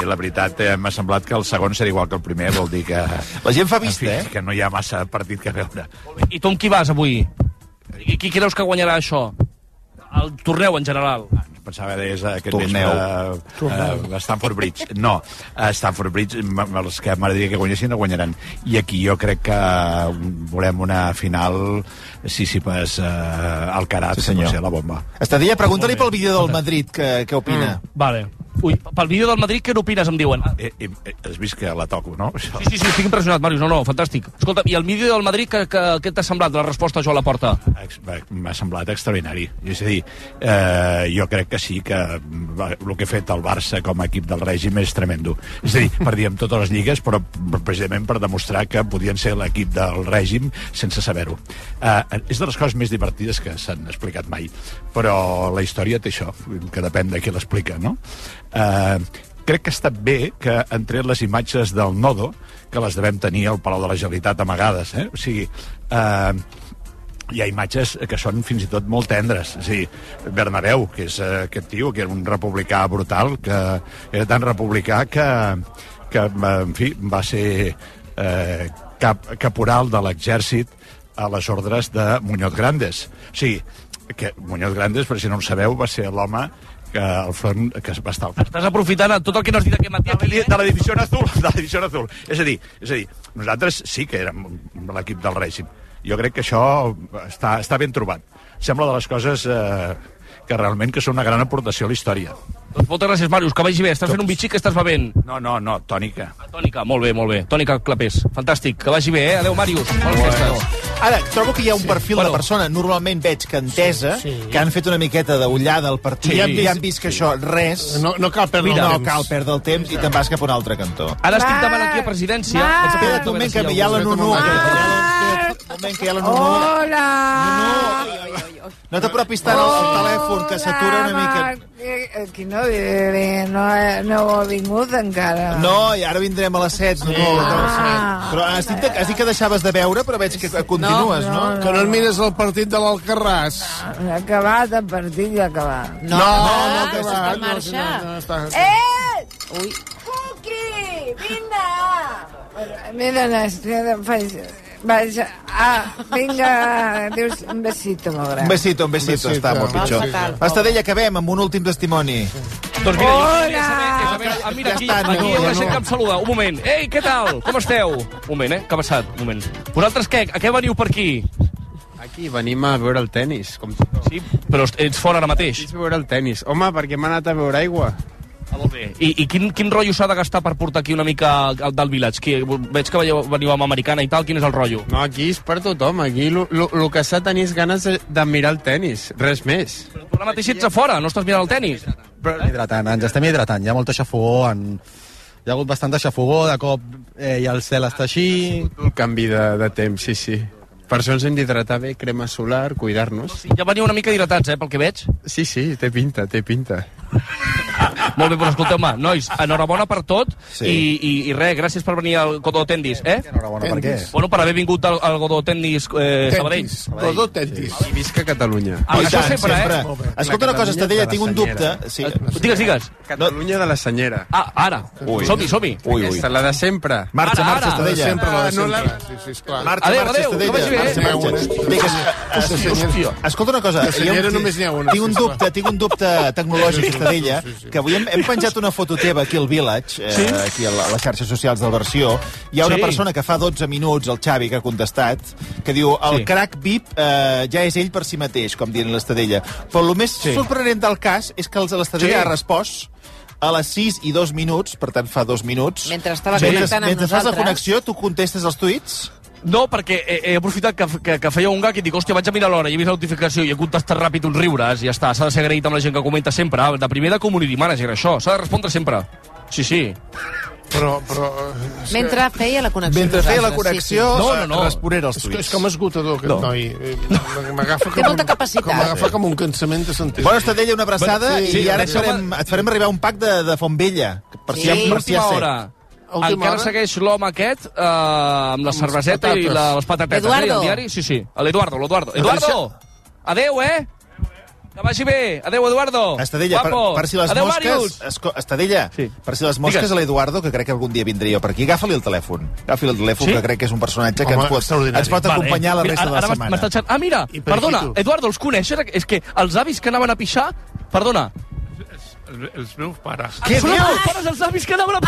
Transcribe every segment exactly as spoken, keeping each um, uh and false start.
la veritat, eh, m'ha semblat que el segon serà igual que el primer, vol dir que... La gent fa vista, fi, eh? Que no hi ha massa partit que veure. I tu amb qui vas avui? I qui creus que guanyarà això? El torneu, en general. Pensava que deies aquest Torneu. vespre uh, a Stamford Bridge. No, a Stamford Bridge els que m'agradaria que guanyessin no guanyaran. I aquí jo crec que volem una final Sísifes uh, Alcaraz, sí, senyor. No sé, la bomba. Estadilla, pregunta-li pel vídeo del Madrid què opina. Mm, vale. Ui, pel vídeo del Madrid, què n'opines, em diuen? Eh, eh, eh, has vist que la toco, no? Sí, sí, sí, estic impressionat, Màrius, no, no, fantàstic. Escolta, i el vídeo del Madrid, què, què, què t'ha semblat, la resposta a Joan Laporta? M'ha semblat extraordinari. És a dir, eh, jo crec que sí que el que ha fet el Barça com a equip del règim és tremendo. És a dir, perdíem totes les lligues, però precisament per demostrar que podien ser l'equip del règim sense saber-ho. Eh, és de les coses més divertides que s'han explicat mai, però la història té això, que depèn de qui l'explica, no? Eh, crec que ha estat bé que han tret les imatges del Nodo, que les devem tenir al Palau de la Generalitat amagades, eh? O sigui, eh, hi ha imatges que són fins i tot molt tendres. És a dir, Bernabéu, que és eh, aquest tio, que era un republicà brutal, que era tan republicà que, que en fi, va ser eh, cap, caporal de l'exèrcit a les ordres de Muñoz Grandes. O sigui, que Muñoz Grandes, per si no ho sabeu, va ser l'home que al front que va estar... Estàs aprofitant tot el que no has dit aquest matí aquí, eh? De la divisió azul, de la divisió azul. És a dir, és a dir, nosaltres sí que érem l'equip del règim. Jo crec que això està, està ben trobat. Sembla de les coses eh, que realment que són una gran aportació a la història. Doncs moltes gràcies, Màrius, que vagi bé. Estàs fent un bitxí que estàs bevent? No, no, no, tònica. Tònica, molt bé, molt bé. Tònica Clapés. Fantàstic, que vagi bé, eh? Adéu, Màrius. Bones festes. Ara, trobo que hi ha un Sí. perfil Bueno. de persona, normalment veig que entesa, Sí. que han fet una miqueta d'ullada al partit, Sí. i han vist, han vist que això, res, No, no cal perdre no el temps. cal perdre el temps i te'n vas cap a un altre cantó. Ara estic davant aquí a presidència. Va. Espera't un moment, que hi ha la Nunu. Un moment, que hi ha la Nunu. Hola! No t'apropis tant al al telèfon, que s'atura una mica. Aquí no, eh, no, no ha vingut encara. No, i ara vindrem a les set. No, no, Ah. però has dit, has dit que deixaves de veure, però veig que continues, no? no, Que no et mires el partit de l'Alcarràs. Ha acabat el partit i ha acabat. No, no, no, no, que està va. en marxa. No, no, està... Eh! Ui. Cuqui! Vine! Mira, Néstor, faig... Vaig... Ah, vinga, dius un besito molt gran. Un besito, un besito, Un besito. està molt Va, pitjor. fatal. Estadella, acabem amb un últim testimoni. Doncs mira, Hola! jo, a saber, a mira, Ja aquí, està, aquí no, hi ha una ja gent no. que em saluda. Un moment. Ei, què tal? Com esteu? Un moment, eh? Què ha passat? Un moment. Vosaltres què? A què veniu per aquí? Aquí venim a veure el tennis, com tothom. Sí, però ets fora ara mateix. Ets veure el tennis. Home, perquè m'ha anat a veure aigua. Ah, molt bé. I, i quin, quin rotllo s'ha de gastar per portar aquí una mica al- del village? Qui, veig que veieu, veniu amb americana i tal. Quin és el rotllo? No, aquí és per tothom. Aquí el que s'ha de tenir és ganes de, de mirar el tennis. Res més. Tu ara mateix ets a fora, no estàs mirant el tennis? Però... Hidratant, ens estem hidratant, hi ha molta xafogó, en... hi ha hagut bastanta xafogó, de cop eh, i el cel està així... Un canvi de, de temps, sí, sí. Per això ens hem d'hidratar bé, crema solar, cuidar-nos. Sí, ja veniu una mica hidratats, eh, pel que veig. Sí, sí, té pinta, té pinta. Molt bé, però escolteu-me, nois, enhorabona per tot Sí. i, i, i res, gràcies per venir al Godó Tendis, eh? Enhorabona, per què? Bueno, per haver vingut al, al Godó Tendis eh, Sabadell. Tentis. Rodó tentis. I visca Catalunya. Ah, I això tant, sempre, eh? Molt bé. Escolta una cosa, Estadella, tinc un dubte. Sí. Digues, digues. Catalunya de la senyera. Ah, ara. Som-hi, som-hi. Ui, ui. Aquesta, la de sempre. Marxa, Ara, marxa, ara. Estadella. Sempre la de Ah, no la- sempre. Sí, sí, esclar. Marxa, Adéu, marxa, adéu, que vagi bé. Estadella. Marxa, N'hi ha marxa. una. Digues, Hòstia. escolta una cosa, De senyera hi ha un- només n'hi ha una, tinc un sisplau. dubte, tinc un dubte tecnològic, Estadella, Sí, sí, sí. que avui hem, hem penjat una foto teva aquí al Village, eh, Sí? aquí a, la, a les xarxes socials del Versió. Hi ha una Sí. persona que fa dotze minuts, el Xavi, que ha contestat, que diu, el Sí. crack V I P eh, ja és ell per si mateix, com dient l'Estadella. Però el més Sí. sorprenent del cas és que l'Estadella Sí. ha respost a les sis i dos minuts, per tant fa dos minuts. Mentre estava mentre, connectant amb mentre fas la nosaltres. connexió, tu contestes els tuits? No, perquè he, he aprofitat que, que, que feia un gag i dic, hòstia, vaig a mirar l'hora i he vist la notificació i he contestat ràpid uns riures i ja està. S'ha de ser agraït amb la gent que comenta sempre. De primer de community manager, això. S'ha de respondre sempre. Sí, sí. Però, però... eh, Mentre feia la connexió. Mentre feia la nosaltres, connexió, No, no, no. responent els És, que, tuits. és com esgotador, aquest No. noi. Eh, M'agafa Té com, molta un- capacitat. com m'agafa com un cansament de sentir. Bona Estadella, una abraçada, Bueno, sí, i ara et deixa'm- farem, et farem arribar un pack de, de Fontvella, per si Sí. hi ha, per si hi Última ha set. hora. Última Encara hora? segueix l'home aquest eh, amb la les cerveseta i patates. la, les patatetes. Eduardo. Eh, i el diari? Sí, sí. L'Eduardo, l'Eduardo. Eduardo! Adéu, eh? Que vagi bé. Adéu, Eduardo. Estadella, per, Guapo. per si les Adéu, mosques... Màrius. Esco, Estadella, Sí. per si les mosques Digues. a l'Eduardo, que crec que algun dia vindria per aquí, agafa-li el telèfon. Agafa-li el telèfon, Sí? que crec que és un personatge que Home, ens pot, extraordinari. ens pot acompanyar la Mira, resta de la ara m'està setmana. xerrant- Ah, mira, I perdona, periquito. Eduardo, els coneixes? És que els avis que anaven a pixar... Perdona. Els, els meus pares. Què Són dius? els pares dels avis que anaven a...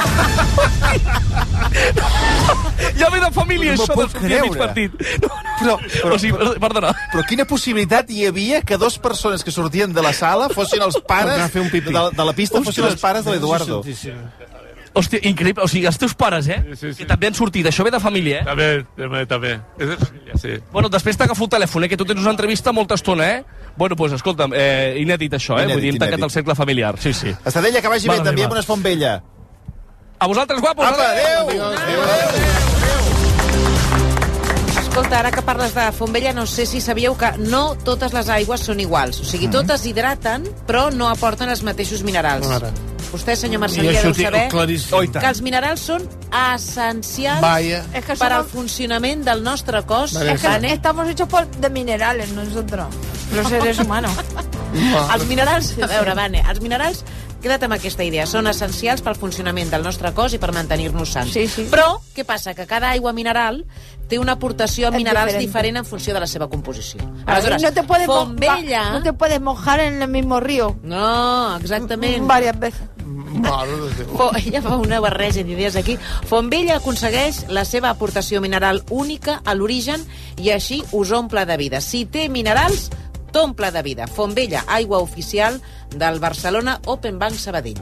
Ja ve de família, No m'ho això, puc de sortir a mig creure. partit. No, no. Però- però- o sigui, perdona. Però quina possibilitat hi havia que dos persones que sortien de la sala fossin els pares Tornar a fer un pipí. de, de la pista, fossin els pares de l'Eduardo. Hòstia, increïble. O sigui, els teus pares, eh? Sí, sí, sí. Que també han sortit. Això ve de família, eh? També, també, també. És de família, sí. Bueno, després t'agafo el telèfon, eh? Que tu tens una entrevista molta estona, eh? Bueno, doncs, pues, escolta'm, eh, inèdit això, eh? Inèdit, Vull dir, hem tancat inèdit. el cercle familiar. Sí, sí. Estadella, que vagi bé, Mare també meva. amb una Font Vella. A vosaltres, guapos! Apa, adéu! Adéu, Adéu, adéu! Escolta, ara que parles de Fontvella, no sé si sabíeu que no totes les aigües són iguals. O sigui, totes hidraten, però no aporten els mateixos minerals. Ara. Vostè, senyor I Marcelí, ja això deu ho tinc saber claríssim. Oi, tant. que els minerals són essencials Vaya. Es que, per al somos- funcionament del nostre cos. Vale. es que estamos hechos por, de minerales nosotros, los seres humanos. Els minerals, a veure, Vane, els minerals, queda't amb aquesta idea, són essencials pel funcionament del nostre cos i per mantenir-nos sants. Sí, sí. Però, què passa? Que cada aigua mineral té una aportació de És minerals diferent. diferent en funció de la seva composició. Así no te puedes mo- Fontvella... va- no te puedes mojar en el mismo río No, exactament. varias veces. Mare de Déu. Fo, ella fa una barreja d'idees aquí. Fontvella aconsegueix la seva aportació mineral única a l'origen i així us omple de vida. Si té minerals, t'omple de vida. Fontvella, aigua oficial del Barcelona Open Bank Sabadell.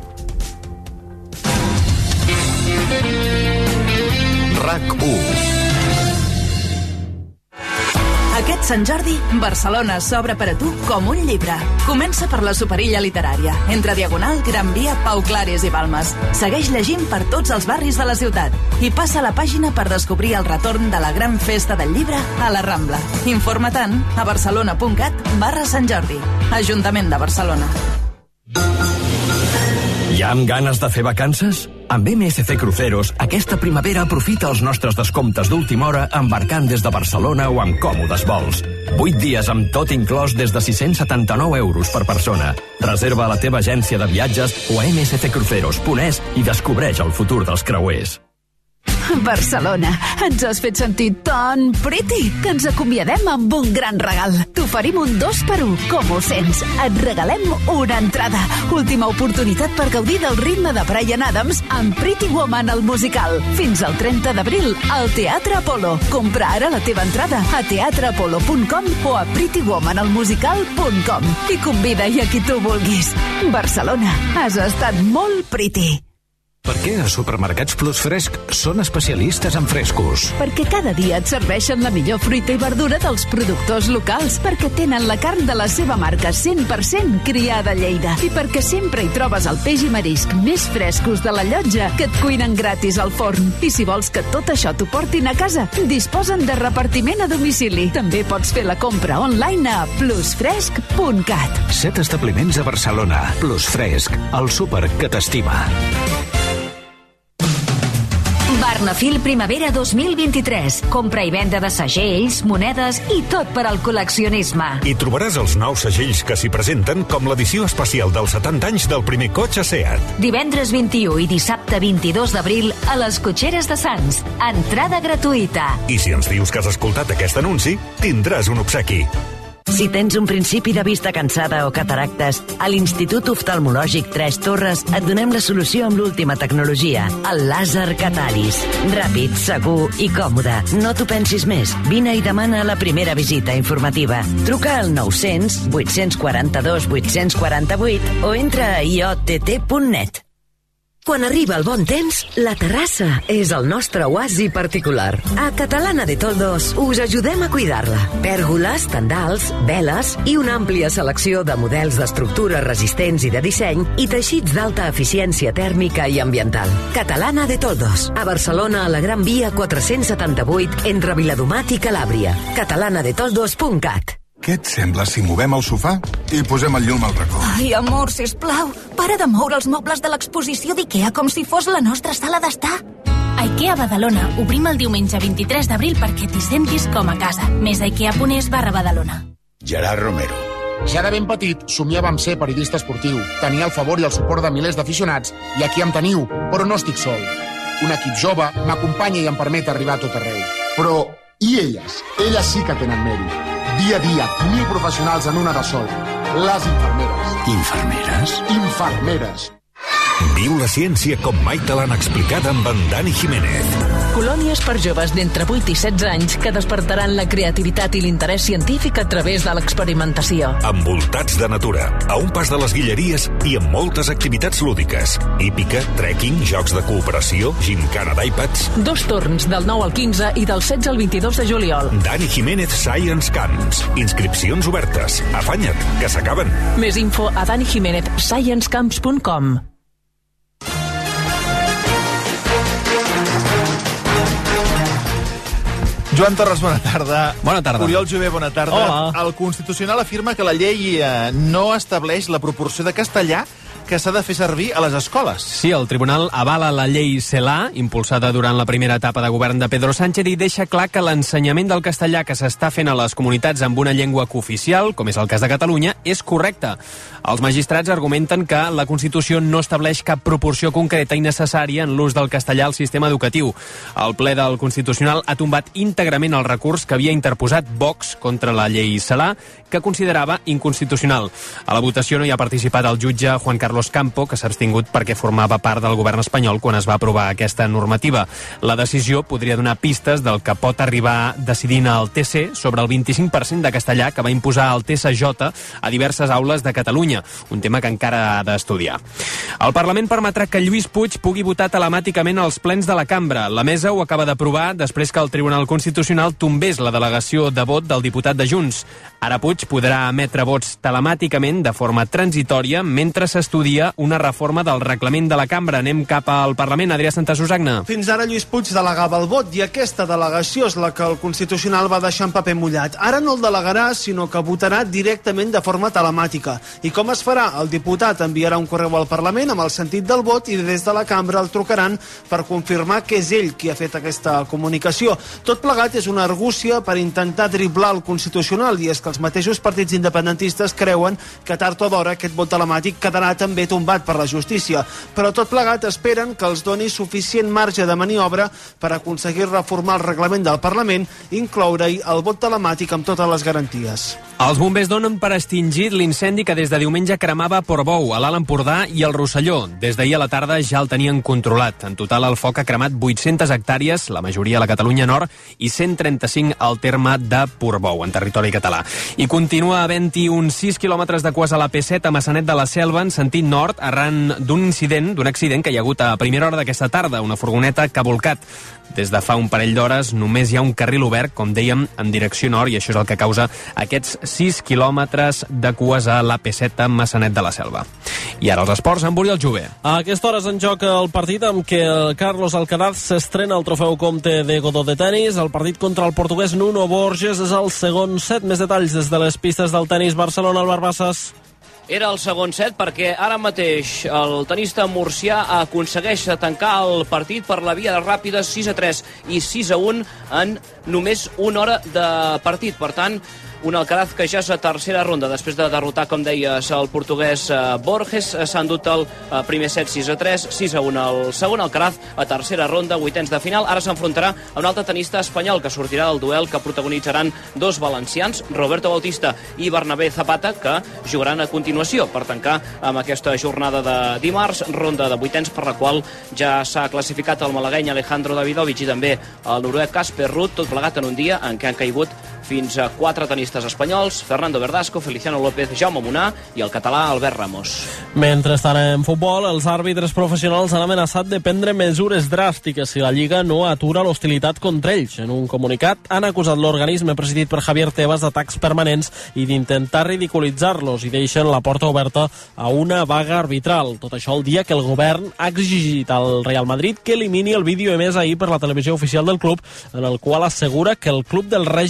RAC u. Aquest Sant Jordi, Barcelona s'obre per a tu com un llibre. Comença per la Superilla Literària, entre Diagonal, Gran Via, Pau Clares i Balmes. Segueix llegint per tots els barris de la ciutat i passa la pàgina per descobrir el retorn de la gran festa del llibre a la Rambla. Informa-te'n a barcelona.cat barra Sant Jordi. Ajuntament de Barcelona. Ja amb ganes de fer vacances? Amb M S C Cruceros, aquesta primavera aprofita els nostres descomptes d'última hora embarcant des de Barcelona o amb còmodes vols. vuit dies amb tot inclòs des de sis-cents setanta-nou euros per persona. Reserva a la teva agència de viatges o a m s c cruceros punt es i descobreix el futur dels creuers. Barcelona, ens has fet sentir tan pretty que ens acomiadem amb un gran regal. T'oferim un dos per un, com ho sents? Et regalem una entrada. Última oportunitat per gaudir del ritme de Bryan Adams amb Pretty Woman al musical. Fins al trenta d'abril al Teatre Apolo. Compra ara la teva entrada a teatre apolo punt com o a pretty woman al musical punt com i convida-hi a qui tu vulguis. Barcelona, has estat molt pretty. Per què a Supermercats Plus Fresc són especialistes en frescos? Perquè cada dia et serveixen la millor fruita i verdura dels productors locals, perquè tenen la carn de la seva marca cent per cent criada a Lleida i perquè sempre hi trobes el peix i marisc més frescos de la llotja que et cuinen gratis al forn. I si vols que tot això t'ho portin a casa, disposen de repartiment a domicili. També pots fer la compra online a plus fresc punt cat. Set establiments a Barcelona. Plus Fresc, el súper que t'estima. Barnafil Primavera dos mil vint-i-tres. Compra i venda de segells, monedes i tot per al col·leccionisme. Hi trobaràs els nous segells que s'hi presenten com l'edició especial dels setanta anys del primer cotxe SEAT. Divendres vint-i-u i dissabte vint-i-dos d'abril a les Cotxeres de Sants. Entrada gratuïta. I si ens dius que has escoltat aquest anunci, tindràs un obsequi. Si tens un principi de vista cansada o cataractes, a l'Institut Oftalmològic Tres Torres et donem la solució amb l'última tecnologia, el làser Catalis. Ràpid, segur i còmode. No t'ho pensis més. Vine i demana la primera visita informativa. Truca al nou-cents vuit-cents quaranta-dos vuit-cents quaranta-vuit o entra a i o te te punt net. Quan arriba el bon temps, la terrassa és el nostre oasi particular. A Catalana de Toldos us ajudem a cuidar-la. Pèrgoles, tendals, veles i una àmplia selecció de models d'estructures resistents i de disseny i teixits d'alta eficiència tèrmica i ambiental. Catalana de Toldos, a Barcelona, a la Gran Via quatre-cents setanta-vuit, entre Viladomat i Calàbria. catalana de toldos punt cat. Què et sembla si movem el sofà i posem el llum al racó? Ai, amor, sisplau, para de moure els mobles de l'exposició d'IKEA com si fos la nostra sala d'estar. A IKEA Badalona obrim el diumenge vint-i-tres d'abril perquè t'hi sentis com a casa. Més a ikea punt es barra Badalona. Gerard Romero, Ja de ben petit somiava amb ser periodista esportiu. Tenia el favor i el suport de milers d'aficionats i aquí em teniu, però no estic sol. Un equip jove m'acompanya i em permet arribar a tot arreu. Però, i elles? Elles sí que tenen mèrit. Dia a dia, mil professionals en una de sol. Les infermeres. Infermeres? Infermeres. Viu la ciència com mai te l'han explicada amb en Dani Jiménez. Colònies per joves d'entre vuit i setze anys que despertaran la creativitat i l'interès científic a través de l'experimentació. Envoltats de natura, a un pas de les Guilleries i amb moltes activitats lúdiques. Hípica, trekking, jocs de cooperació, gimcana d'iPads... Dos torns, del nou al quinze i del setze al vint-i-dos de juliol. Dani Jiménez Science Camps. Inscripcions obertes. Afanya't, que s'acaben. Més info a dani jiménez science camps punt com. Joan Torres, bona tarda. Bona tarda. Oriol Jové, bona tarda. Hola. El Constitucional afirma que la llei eh, no estableix la proporció de castellà que s'ha de fer servir a les escoles. Sí, el Tribunal avala la llei CELA, impulsada durant la primera etapa de govern de Pedro Sánchez, i deixa clar que l'ensenyament del castellà que s'està fent a les comunitats amb una llengua cooficial, com és el cas de Catalunya, és correcte. Els magistrats argumenten que la Constitució no estableix cap proporció concreta i necessària en l'ús del castellà al sistema educatiu. El ple del Constitucional ha tombat íntegrament el recurs que havia interposat Vox contra la llei CELA, que considerava inconstitucional. A la votació no hi ha participat el jutge Juan Carlos Campo, que s'ha abstingut perquè formava part del govern espanyol quan es va aprovar aquesta normativa. La decisió podria donar pistes del que pot arribar decidint el T C sobre el vint-i-cinc per cent de castellà que va imposar el T S J a diverses aules de Catalunya, un tema que encara ha d'estudiar. El Parlament permetrà que Lluís Puig pugui votar telemàticament als plens de la cambra. La mesa ho acaba d'aprovar després que el Tribunal Constitucional tombés la delegació de vot del diputat de Junts. Ara Puig podrà emetre vots telemàticament de forma transitòria mentre s'estudia una reforma del reglament de la cambra. Anem cap al Parlament. Adrià Santasusagna. Fins ara Lluís Puig delegava el vot i aquesta delegació és la que el Constitucional va deixar en paper mullat. Ara no el delegarà, sinó que votarà directament de forma telemàtica. I com es farà? El diputat enviarà un correu al Parlament amb el sentit del vot i des de la cambra el trucaran per confirmar que és ell qui ha fet aquesta comunicació. Tot plegat és una argúcia per intentar driblar el Constitucional, i és que els mateixos partits independentistes creuen que tard o d'hora aquest vot telemàtic quedarà també tombat per la justícia. Però tot plegat esperen que els doni suficient marge de maniobra per aconseguir reformar el reglament del Parlament, incloure-hi el vot telemàtic amb totes les garanties. Els bombers donen per extingit l'incendi que des de diumenge cremava a Portbou, a l'Alt Empordà i al Rosselló. Des d'ahir a la tarda ja el tenien controlat. En total el foc ha cremat vuit-centes hectàrees, la majoria a la Catalunya Nord, i cent trenta-cinc al terme de Portbou, en territori català. I continua havent-hi uns sis quilòmetres de cues a la P set a Massanet de la Selva en sentit nord arran d'un incident, d'un accident que hi ha hagut a primera hora d'aquesta tarda, una furgoneta que ha volcat. Des de fa un parell d'hores només hi ha un carril obert, com dèiem, en direcció nord, i això és el que causa aquests sis quilòmetres de cues a la P set a Massanet de la Selva. I ara els esports amb Oriol Jové. A aquesta hora es en joc el partit amb què el Carlos Alcaraz s'estrena el trofeu Comte de Godó de tenis. El partit contra el portuguès Nuno Borges és el segon set. Més detalls des de les pistes del tenis Barcelona, al Barbassas. Era el segon set perquè ara mateix el tenista murcià aconsegueix tancar el partit per la via ràpida sis a tres i sis a un en només una hora de partit. Per tant, un Alcaraz que ja és a tercera ronda després de derrotar, com deies, el portuguès Borges. S'ha endut el primer set sis a tres, sis a un el segon. Alcaraz a tercera ronda, vuitens de final. Ara s'enfrontarà a un altre tenista espanyol que sortirà del duel que protagonitzaran dos valencians, Roberto Bautista i Bernabé Zapata, que jugaran a continuació per tancar amb aquesta jornada de dimarts, ronda de vuitens per la qual ja s'ha classificat el malagueny Alejandro Davidovich i també el noruec Casper Ruud, tot plegat en un dia en què han caigut fins a quatre tenistes espanyols, Fernando Verdasco, Feliciano López, Jaume Munà i el català Albert Ramos. Mentrestant, en futbol, els àrbitres professionals han amenaçat de prendre mesures dràstiques si la Lliga no atura l'hostilitat contra ells. En un comunicat, han acusat l'organisme presidit per Javier Tebas d'atacs permanents i d'intentar ridiculitzar-los, i deixen la porta oberta a una vaga arbitral. Tot això el dia que el govern ha exigit al Real Madrid que elimini el vídeo emès ahir per la televisió oficial del club, en el qual assegura que el club del règim era el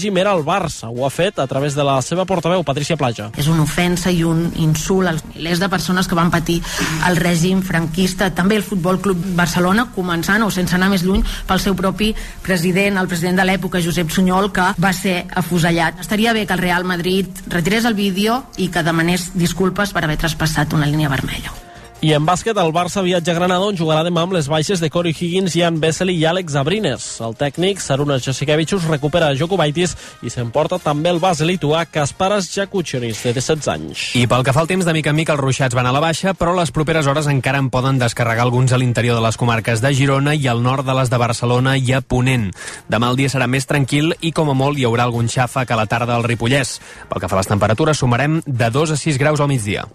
al Barça. Ho ha fet a través de la seva portaveu, Patricia Plaja. És una ofensa i un insult als milers de persones que van patir el règim franquista, també el Futbol Club Barcelona, començant o sense anar més lluny pel seu propi president, el president de l'època, Josep Sunyol, que va ser afusellat. Estaria bé que el Real Madrid retirés el vídeo i que demanés disculpes per haver traspassat una línia vermella. I en bàsquet, el Barça viatja a Granada, on jugarà demà amb les baixes de Corey Higgins, Jan Vesely i Àlex Abrines. El tècnic, Sarunas Jasikevičius, recupera Jokubaitis i s'emporta també el base lituà Kasparas Jakučionis, de setze anys. I pel que fa al temps, de mica en mica els ruixats van a la baixa, però les properes hores encara en poden descarregar alguns a l'interior de les comarques de Girona i al nord de les de Barcelona i a Ponent. Demà el dia serà més tranquil i, com a molt, hi haurà algun xàfec a la tarda al Ripollès. Pel que fa a les temperatures, sumarem de dos a sis graus al migdia.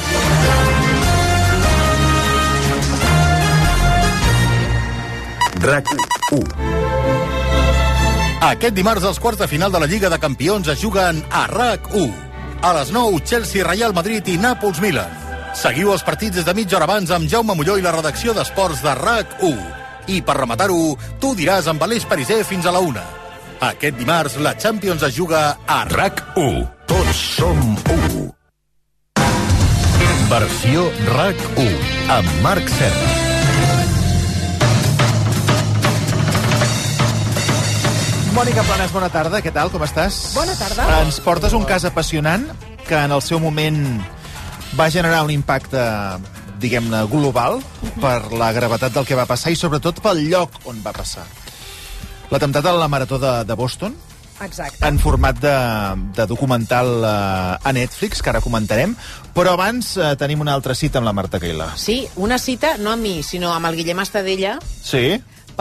RAC u. Aquest dimarts els quarts de final de la Lliga de Campions es juguen a RAC u. A les nou, Chelsea, Real Madrid i Nàpols Milan. Seguiu els partits des de mitja hora abans amb Jaume Molló i la redacció d'esports de RAC u. I per rematar-ho, tu diràs amb Aleix Pariser fins a la una. Aquest dimarts la Champions es juga a RAC u. Tots som u. Versió RAC u amb Marc Serra. Mònica Planes, bona tarda, què tal, com estàs? Bona tarda. Ens portes un cas apassionant que en el seu moment va generar un impacte, diguem-ne, global per la gravetat del que va passar i sobretot pel lloc on va passar. L'atemptat a la Marató de, de Boston, exacte, en format de, de documental eh, a Netflix, que ara comentarem, però abans eh, tenim una altra cita amb la Marta Cailà. Sí, una cita, no amb mi, sinó amb el Guillem Estadella, Sí?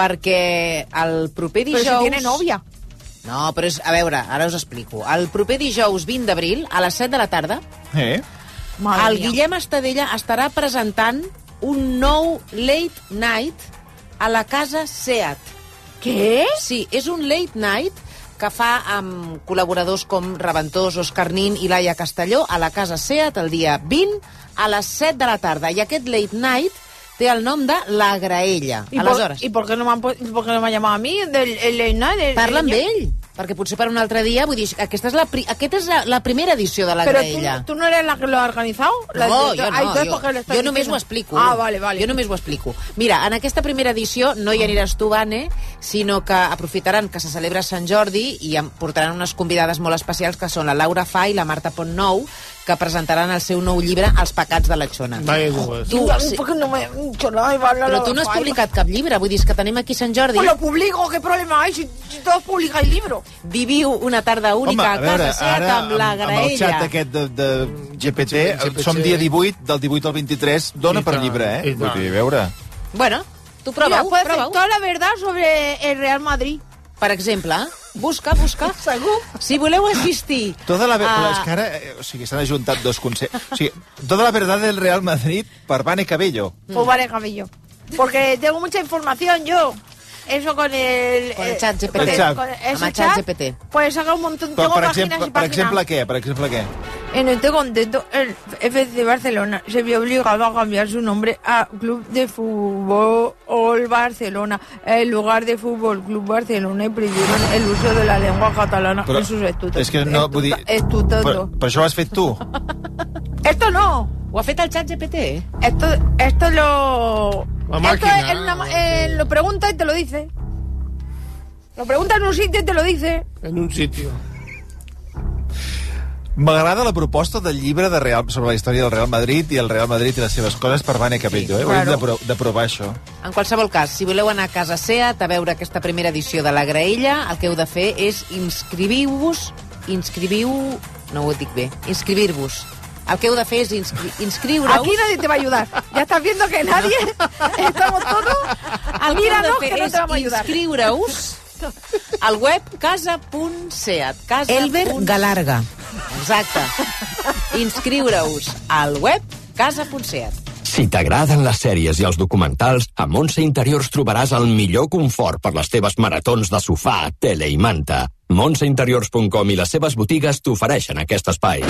perquè el proper dijous... Però si tiene novia. No, però és, a veure, ara us explico. El proper dijous vint d'abril, a les set de la tarda, Eh? Madre el mia. Guillem Estadella estarà presentant un nou late night a la casa SEAT. Què? Sí, és un late night que fa amb col·laboradors com Reventós, Òscar Nin i Laia Castelló a la casa SEAT el dia vint a les set de la tarda. I aquest late night té el nom de La Graella. ¿Y Aleshores, por, ¿y por qué no me han, pu- por qué no me han llamado a mí? Del, el, el, el, parla amb ell, perquè potser per un altre dia, vull dir, aquesta és la, pri aquesta és la, la primera edició de La Pero Graella. tú, tú no eres la que lo ha organizado. La No, de- jo Ay, no, entonces, jo, ¿por qué lo estás jo només diciendo? ho explico. Ah, vale, vale. Jo només ho explico. Mira, en aquesta primera edició no hi aniràs tu, Vane, sinó que aprofitaran que se celebra Sant Jordi i em portaran unes convidades molt especials que són la Laura Fa i la Marta Pontnou, que presentaran el seu nou llibre Els pecats de la Xona. Tu, sí, ¿Por qué no me han dicho nada? Iba a hablar però a tu no has la- publicat cap llibre, vull dir, és que tenim aquí Sant Jordi. Pues lo publico, ¿qué problema hay? Si, si todos publicáis libros. Viviu una tarda única a casa SEAT amb La amb, amb el xat Graella. aquest de, de G P T, G P T. som dia divuit, del divuit al vint-i-tres, dona I per tant, llibre, eh? i Vull tant. dir, a veure... Bueno, tu Mira, prova-ho, puedes prova-ho. decir toda la verdad sobre el Real Madrid. Per exemple, busca, busca. Segur? Si voleu assistir... Toda la verdad, a- és que ara, eh, o sigui, s'han ajuntat dos conceptes. O sigui, toda la verdad del Real Madrid per Vane Cabello. Pues vale, Camillo. Porque tengo mucha información yo. Eso con el... Con el eh, chat G P T. con el- El chat. con Amb ese el chat chat, G P T. pues saca un montón... Però, Tengo per páginas exemple, y per páginas. exemple què? Per exemple què? En este contexto, el F C Barcelona se vio obligado a cambiar su nombre a Club de Fútbol Barcelona, en lugar de Fútbol Club Barcelona, y prohibieron el uso de la lengua catalana en sus estatutos. és que no, vull dir... Estatuto. Per, per això ho has fet tu. Esto no. Ho ha fet el chat G P T? Esto, esto lo... La esto máquina. es en una ma- eh, lo pregunta y te lo dice. Lo pregunta en un sitio y te lo dice. En un sitio. M'agrada la proposta del llibre de Real, sobre la història del Real Madrid i el Real Madrid i les seves coses per Vane Cabello. Sí, eh? Hauríem claro. de, pro de provar això. En qualsevol cas, si voleu anar a casa SEAT a veure aquesta primera edició de La Graella, el que heu de fer és inscriviu-vos, inscriviu... No ho dic bé, inscrivir-vos. El que heu de fer és inscri inscriure-us... Aquí nadie te va a ayudar. Ya estás viendo que nadie... Estamos todos... El que heu Míranos de fer que no és te vamos a ayudar. inscriure-us al web casa punt seat. Casa Elber Galarga. Exacte. Inscriure-us al web casa punt seat. Si t'agraden les sèries i els documentals, a Montse Interiors trobaràs el millor confort per les teves maratons de sofà, tele i manta. montse interiors punt com i les seves botigues t'ofereixen aquest espai.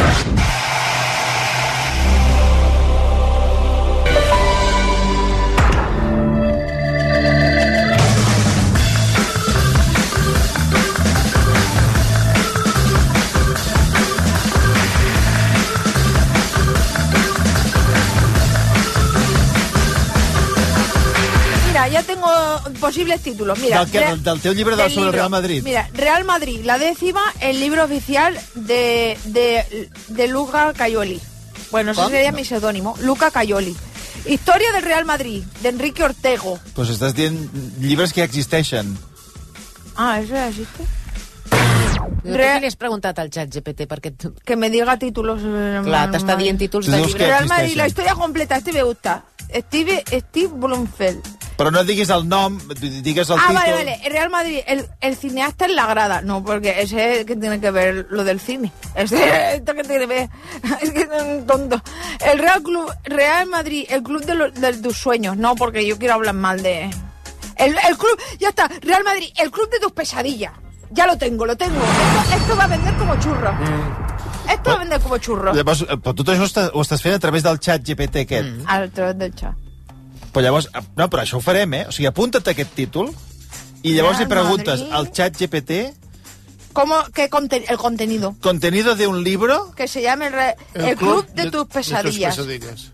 ya tengo posibles títulos. Mira, del, que, Real, del teu llibre del, sobre el Real Madrid. Mira, Real Madrid, la décima, el libro oficial de, de, de Luca Caioli. Bueno, ese sería mi seudónimo, Luca Caioli. Historia del Real Madrid, de Enrique Ortego. Pues estàs dient llibres que ja existeixen. Ah, ¿eso ya existe? Re... Tu li has preguntat al xat G P T perquè... Tu... Que me diga títulos... Clar, t'està dient títols de llibres. Real Madrid, la historia completa, este me gusta. Steve, Steve Blumfeld. Però no diguis el nom, digues el ah, títol. Ah, vale, vale. El Real Madrid, el, el cineasta en la grada. No, porque ese que tiene que ver lo del cine. Ese esto que tiene que ver. Es que es un tonto. El Real Club, Real Madrid, el club de, lo, de tus sueños. No, porque yo quiero hablar mal de... El, el club, ya está. Real Madrid, el club de tus pesadillas. Ya lo tengo, lo tengo. Esto, esto va a vender como churro. Mm. Esto va a vender como churro. Llavors, però tu això ho estàs, ho estàs fent a través del xat G P T aquest. Mm. A través del xat. Però llavors, no, però això ho farem, eh? O sigui, apunta't aquest títol i llavors Real li preguntes Madrid. Al xat G P T... ¿Cómo? ¿Qué conten el contenido? Contenido de un libro... Que se llame el, re, el, el club, club de, de tus pesadillas. De tus pesadillas.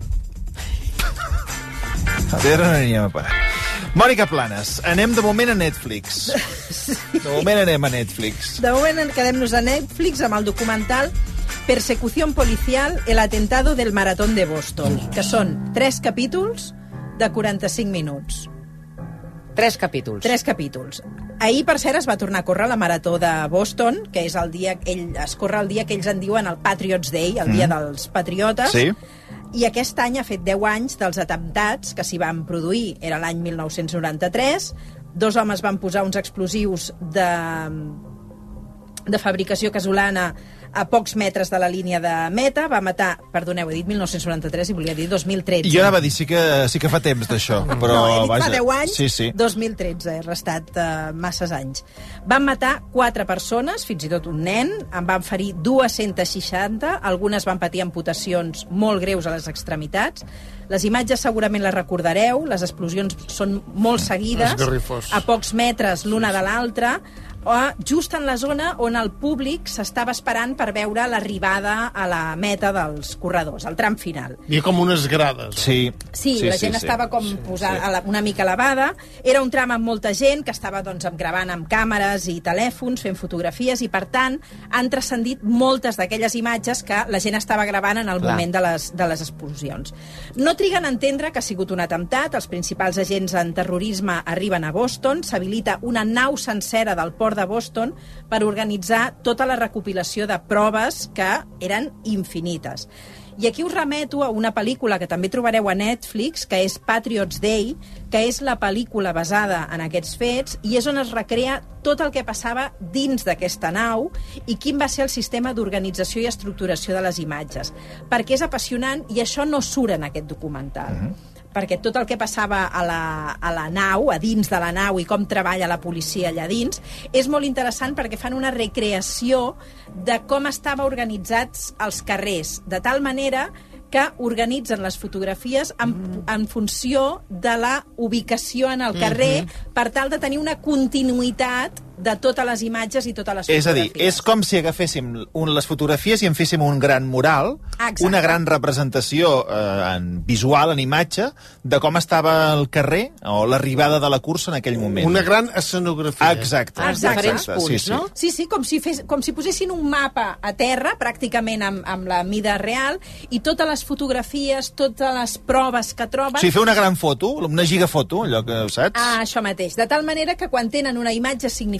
Ara no anirem a parar. Mònica Planes, anem de moment a Netflix. De moment anem a Netflix. De moment quedem-nos a Netflix amb el documental Persecución policial, el atentado del maratón de Boston, que són tres capítols de quaranta-cinc minuts. Tres capítols. Tres capítols. Ahir, per cert, es va tornar a córrer la marató de Boston, que és el dia... Ell, es corre el dia que ells en diuen el Patriots Day, el mm. dia dels patriotes. Sí. I aquest any ha fet deu anys dels atemptats que s'hi van produir. Era l'any mil nou-cents noranta-tres. Dos homes van posar uns explosius de, de fabricació casolana a pocs metres de la línia de meta. Va matar, perdoneu, he dit mil nou-cents noranta-tres i volia dir dos mil tretze. Jo anava a dir, sí que, sí que fa temps d'això. Però, no, he dit vaja, fa deu anys, sí, sí. dos mil tretze, he restat uh, masses anys. Van matar quatre persones, fins i tot un nen, en van ferir dues-centes seixanta, algunes van patir amputacions molt greus a les extremitats. Les imatges segurament les recordareu, les explosions són molt seguides, a pocs metres l'una de l'altra, just en la zona on el públic s'estava esperant per veure l'arribada a la meta dels corredors, al tram final. Hi ha com unes grades. Sí, sí, sí la gent sí, estava com sí, posant sí. una mica elevada. Era un tram amb molta gent que estava doncs, gravant amb càmeres i telèfons, fent fotografies, i per tant han transcendit moltes d'aquelles imatges que la gent estava gravant en el Clar. moment de les, de les explosions. No triguen a entendre que ha sigut un atemptat. Els principals agents en terrorisme arriben a Boston, s'habilita una nau sencera del port de Boston per organitzar tota la recopilació de proves que eren infinites. I aquí us remeto a una pel·lícula que també trobareu a Netflix, que és Patriots Day, que és la pel·lícula basada en aquests fets i és on es recrea tot el que passava dins d'aquesta nau i quin va ser el sistema d'organització i estructuració de les imatges. Perquè és apassionant i això no surt en aquest documental. Mm-hmm. Perquè tot el que passava a la, a la nau, a dins de la nau, i com treballa la policia allà dins, és molt interessant perquè fan una recreació de com estaven organitzats els carrers, de tal manera que organitzen les fotografies en, en funció de la ubicació en el carrer, mm-hmm. per tal de tenir una continuïtat de totes les imatges i totes les fotografies. És a dir, és com si agaféssim un, les fotografies i en féssim un gran mural, Exacte. una gran representació eh, en visual, en imatge, de com estava el carrer o l'arribada de la cursa en aquell moment. Una gran escenografia. Exacte. Els diferents punts, sí, sí. no? Sí, sí, com si, fes, com si posessin un mapa a terra, pràcticament amb, amb la mida real, i totes les fotografies, totes les proves que troben... O sigui, fer una gran foto, una gigafoto, allò que saps? Ah, això mateix. De tal manera que quan tenen una imatge significativa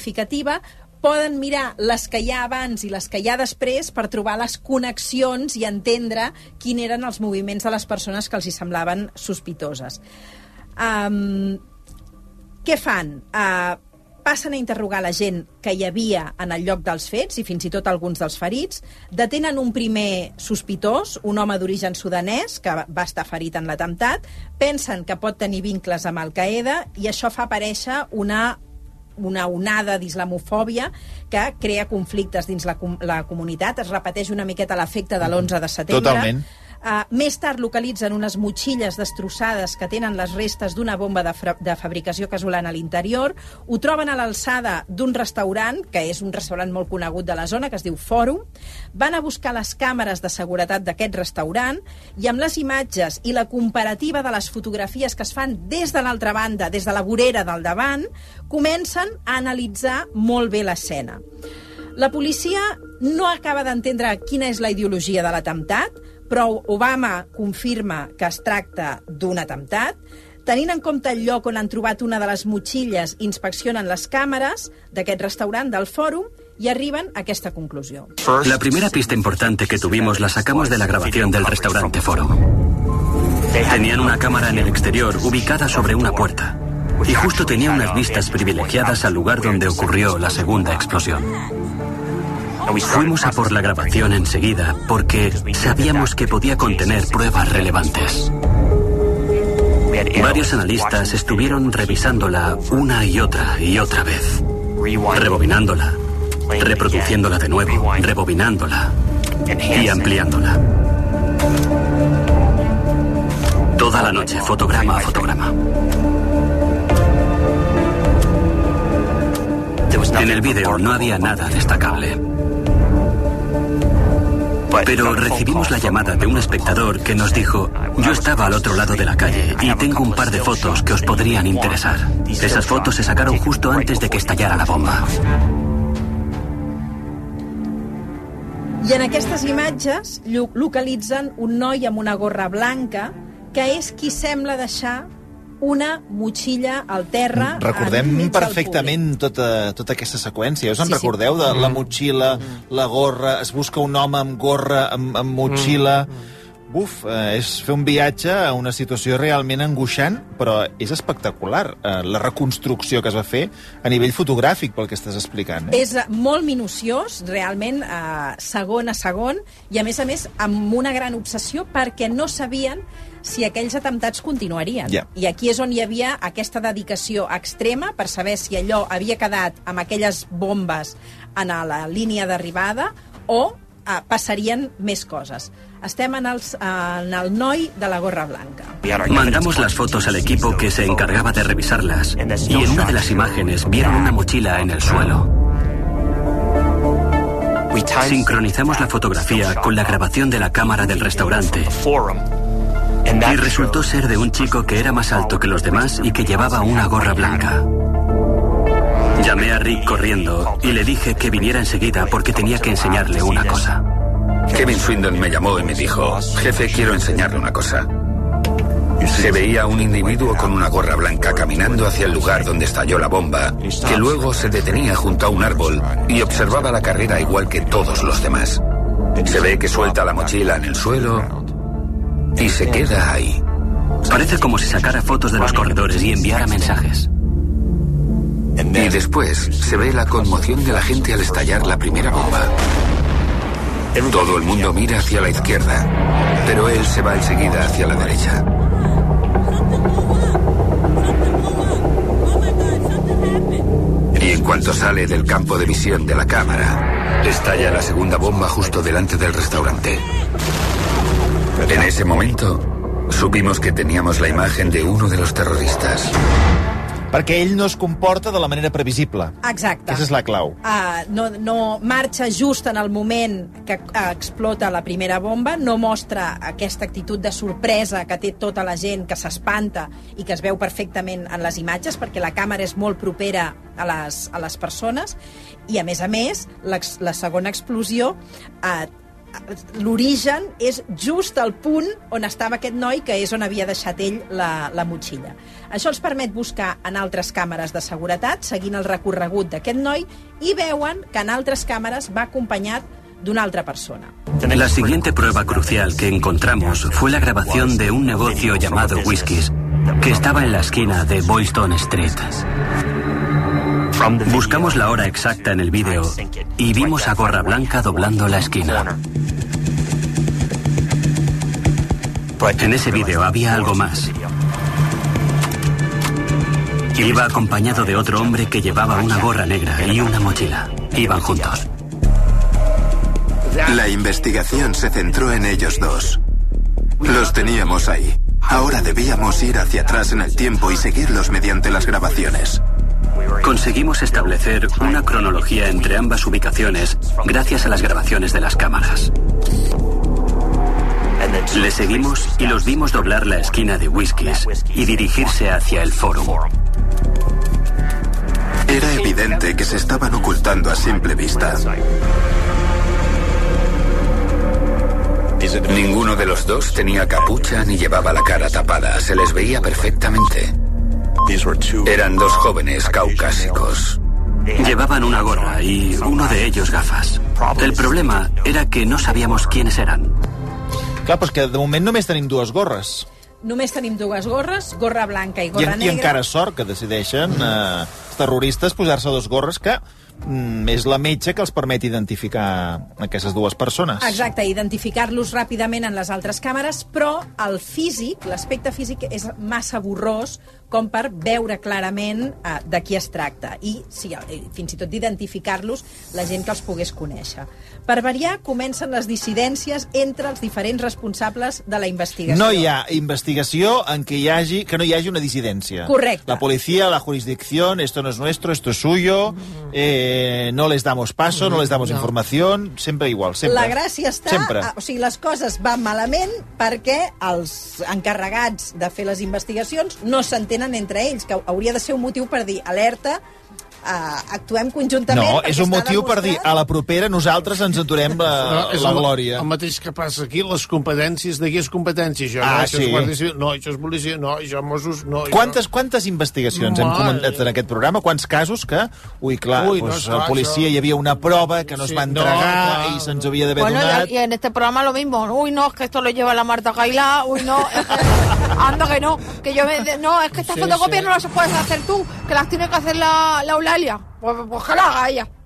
poden mirar les que hi ha abans i les que hi ha després per trobar les connexions i entendre quins eren els moviments de les persones que els hi semblaven sospitoses. Um, què fan? Uh, passen a interrogar la gent que hi havia en el lloc dels fets i fins i tot alguns dels ferits. Detenen un primer sospitós, un home d'origen sudanès que va estar ferit en l'atemptat. Pensen que pot tenir vincles amb Al-Qaeda i això fa aparèixer una una onada d'islamofòbia que crea conflictes dins la, com la comunitat. Es repeteix una miqueta l'efecte de l'onze de setembre. Totalment. Uh, més tard localitzen unes motxilles destrossades que tenen les restes d'una bomba de, de fabricació casolana a l'interior. Ho troben a l'alçada d'un restaurant, que és un restaurant molt conegut de la zona, que es diu Fòrum. Van a buscar les càmeres de seguretat d'aquest restaurant i amb les imatges i la comparativa de les fotografies que es fan des de l'altra banda, des de la vorera del davant, comencen a analitzar molt bé l'escena. La policia no acaba d'entendre quina és la ideologia de l'atemptat, però Obama confirma que es tracta d'un atemptat. Tenint en compte el lloc on han trobat una de les motxilles, inspeccionen les càmeres d'aquest restaurant del Fòrum y arriban a esta conclusión. La primera pista importante que tuvimos la sacamos de la grabación del restaurante Fórum. Tenían una cámara en el exterior ubicada sobre una puerta y justo tenía unas vistas privilegiadas al lugar donde ocurrió la segunda explosión. Fuimos a por la grabación enseguida porque sabíamos que podía contener pruebas relevantes. Varios analistas estuvieron revisándola una y otra y otra vez, rebobinándola, reproduciéndola de nuevo, rebobinándola y ampliándola. Toda la noche, fotograma a fotograma. En el vídeo no había nada destacable. Pero recibimos la llamada de un espectador que nos dijo: yo estaba al otro lado de la calle y tengo un par de fotos que os podrían interesar. Esas fotos se sacaron justo antes de que estallara la bomba. I en aquestes imatges localitzen un noi amb una gorra blanca que és qui sembla deixar una motxilla al terra. Recordem perfectament tota, tota aquesta seqüència. Us en sí, recordeu sí. de la motxilla, la gorra, es busca un home amb gorra, amb, amb motxilla... Buf, eh, és fer un viatge a una situació realment angoixant, però és espectacular eh, la reconstrucció que es va fer a nivell fotogràfic pel que estàs explicant. Eh? És molt minuciós, realment, eh, segon a segon, i a més a més amb una gran obsessió perquè no sabien si aquells atemptats continuarien. Yeah. I aquí és on hi havia aquesta dedicació extrema per saber si allò havia quedat amb aquelles bombes en la línia d'arribada o eh, passarien més coses. Estem en, els, en el noi de la gorra blanca. Mandamos las fotos al equipo que se encargaba de revisarlas y en una de las imágenes vieron una mochila en el suelo. Sincronizamos la fotografía con la grabación de la cámara del restaurante y resultó ser de un chico que era más alto que los demás y que llevaba una gorra blanca. Llamé a Rick corriendo y le dije que viniera enseguida porque tenía que enseñarle una cosa. Kevin Swindon me llamó y me dijo: jefe, quiero enseñarle una cosa. Se veía un individuo con una gorra blanca caminando hacia el lugar donde estalló la bomba, que luego se detenía junto a un árbol y observaba la carrera igual que todos los demás. Se ve que suelta la mochila en el suelo y se queda ahí. Parece como si sacara fotos de los corredores y enviara mensajes. Y después se ve la conmoción de la gente al estallar la primera bomba. Todo el mundo mira hacia la izquierda, pero él se va enseguida hacia la derecha. Y en cuanto sale del campo de visión de la cámara, estalla la segunda bomba justo delante del restaurante. En ese momento, supimos que teníamos la imagen de uno de los terroristas. Perquè ell no es comporta de la manera previsible. Exacte. Aquesta és la clau. Uh, no, no marxa just en el moment que uh, explota la primera bomba, no mostra aquesta actitud de sorpresa que té tota la gent, que s'espanta i que es veu perfectament en les imatges, perquè la càmera és molt propera a les, a les persones, i a més a més, la, la segona explosió... Uh, l'origen és just al punt on estava aquest noi, que és on havia deixat ell la, la motxilla. Això els permet buscar en altres càmeres de seguretat, seguint el recorregut d'aquest noi, i veuen que en altres càmeres va acompanyat d'una altra persona. La siguiente prueba crucial que encontramos fue la grabación de un negocio llamado Whiskies, que estaba en la esquina de Boylston Street. Buscamos la hora exacta en el vídeo y vimos a Gorra Blanca doblando la esquina. En ese vídeo había algo más. Iba acompañado de otro hombre que llevaba una gorra negra y una mochila. Iban juntos. La investigación se centró en ellos dos. Los teníamos ahí. Ahora debíamos ir hacia atrás en el tiempo y seguirlos mediante las grabaciones. Conseguimos establecer una cronología entre ambas ubicaciones gracias a las grabaciones de las cámaras. Le seguimos y los vimos doblar la esquina de Whiskies y dirigirse hacia el Forum. Era evidente que se estaban ocultando a simple vista. Ninguno de los dos tenía capucha ni llevaba la cara tapada. Se les veía perfectamente. Eran dos jóvenes caucásicos. Llevaban una gorra y uno de ellos gafas. El problema era que no sabíamos quiénes eran. Clar, però és que de moment només tenim dues gorres. Només tenim dues gorres, gorra blanca i I, gorra I negra. encara sort que decideixen eh, els terroristes posar-se dos gorres que mm, és la metge que els permet identificar aquestes dues persones. Exacte, identificar-los ràpidament en les altres càmeres, però el físic, l'aspecte físic és massa borrós com per veure clarament uh, de qui es tracta i sí, fins i tot d'identificar-los la gent que els pogués conèixer. Per variar, comencen les dissidències entre els diferents responsables de la investigació. No hi ha investigació en què hi hagi, que no hi hagi una dissidència. Correcte. La policía, la jurisdicción, esto no es nuestro, esto es suyo, eh, no les damos paso, no les damos No. información, sempre igual, sempre. La gràcia està... Sempre. A, o sigui, les coses van malament perquè els encarregats de fer les investigacions no s'entenen entre ells, que hauria de ser un motiu per dir alerta, uh, actuem conjuntament... No, perquè és un està motiu per dir, demostrat- a la propera nosaltres ens aturem la, No, és la el, glòria. El mateix que passa aquí, les competències, de qui és competència? Això, Ah, no, això sí. és Guàrdia Civil, no, això és policia, no, això Mossos, no... Quantes, quantes investigacions hem Mare. comentat en aquest programa? Quants casos que, ui, clar, Ui, no, doncs, esclar, el policia això- hi havia una prova que no Sí, es va no, entregar clar. i se'ns havia d'haver Bueno, donat. y, y en este programa lo mismo. Uy, no, es que esto lo lleva la Marta Gailá. Uy, no, es que, anda que no. Que yo me, no, es que estas Sí, fotocopias sí. no las puedes hacer tú, que las tiene que hacer la, la Eulalia. Pues, pues que la haga ella.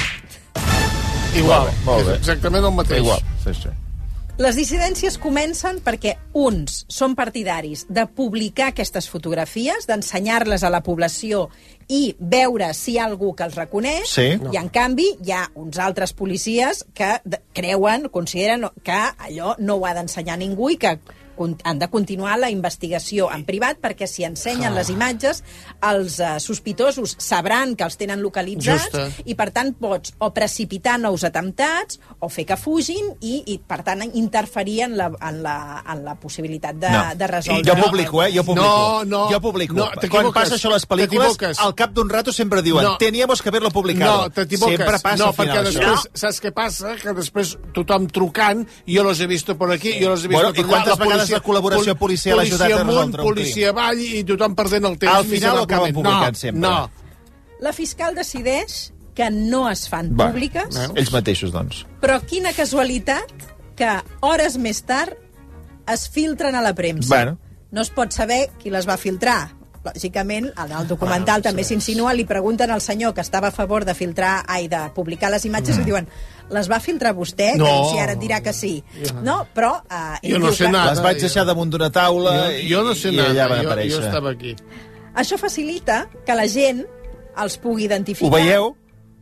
Igual, Molt bé. és exactament el mateix. Igual, sí, sí. Les dissidències comencen perquè uns són partidaris de publicar aquestes fotografies, d'ensenyar-les a la població i veure si hi ha algú que els reconeix, Sí. i en canvi hi ha uns altres policies que de- creuen, consideren que allò no ho ha d'ensenyar ningú i que con- han de continuar la investigació en privat perquè si ensenyen Ah. les imatges els uh, sospitosos sabran que els tenen localitzats Justa. i per tant pots o precipitar nous atemptats o fer que fugin i, i per tant interferir en la, en la, en la possibilitat de, No. de resoldre. Jo publico, eh? Jo publico. No, no, jo publico. no, Quan t'equivoques, passa això a les pel·lícules, t'equivoques. al cap d'un rato sempre diuen No. teníamos que haberlo publicado. No, t'equivoques. Sempre passa no, al final perquè això. després, saps què passa? Que després tothom trucant, jo los he visto por aquí, jo los he visto Bueno, por i allà, quantes vegades la col·laboració policial ha ajudat a amunt, resoldre un policia avall i tothom perdent el temps. Al final ho acaben miserablement. publicant no, sempre. No, La fiscal decideix que no es fan Va, públiques, ells mateixos, doncs. però quina casualitat que hores més tard es filtren a la premsa. Bueno. No es pot saber qui les va filtrar. Lògicament, en el documental també s'insinua, li pregunten al senyor que estava a favor de filtrar, ai, de publicar les imatges, Mm. i diuen, les va filtrar vostè? No. Que diu, sí, ara et dirà que sí. No, però... Uh, Jo no sé nada. Les vaig deixar damunt d'una taula jo, jo no sé i nada, allà van jo, aparèixer. jo estava aquí. Això facilita que la gent els pugui identificar. Ho veieu?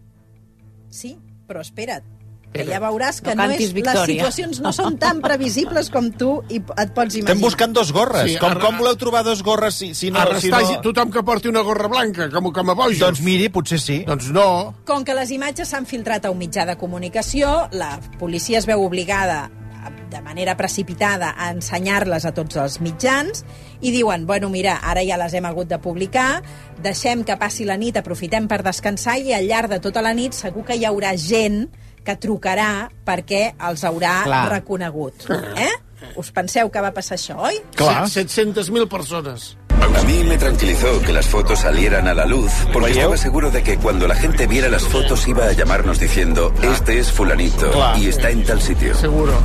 Sí, però espera't, que ja veuràs que No no, cantis és, les victòria. situacions no són tan previsibles com tu i et pots imaginar. Estem buscant dos gorres. Sí, com, arra- com voleu trobar dos gorres si, si no... Si Arrestar no... tothom que porti una gorra blanca, com, com a bojos. Doncs miri, potser sí. Doncs no. Com que les imatges s'han filtrat a un mitjà de comunicació, la policia es veu obligada de manera precipitada a ensenyar-les a tots els mitjans i diuen, bueno, mira, ara ja les hem hagut de publicar, deixem que passi la nit, aprofitem per descansar i al llarg de tota la nit segur que hi haurà gent que trucarà perquè els haurà Clar. reconegut. Eh? Us penseu que va passar això, oi? Clar. setecientas mil personas. A mí me tranquilizó que las fotos salieran a la luz, porque estaba seguro de que cuando la gente viera las fotos iba a llamarnos diciendo, este es fulanito Claro. y está en tal sitio. Seguro.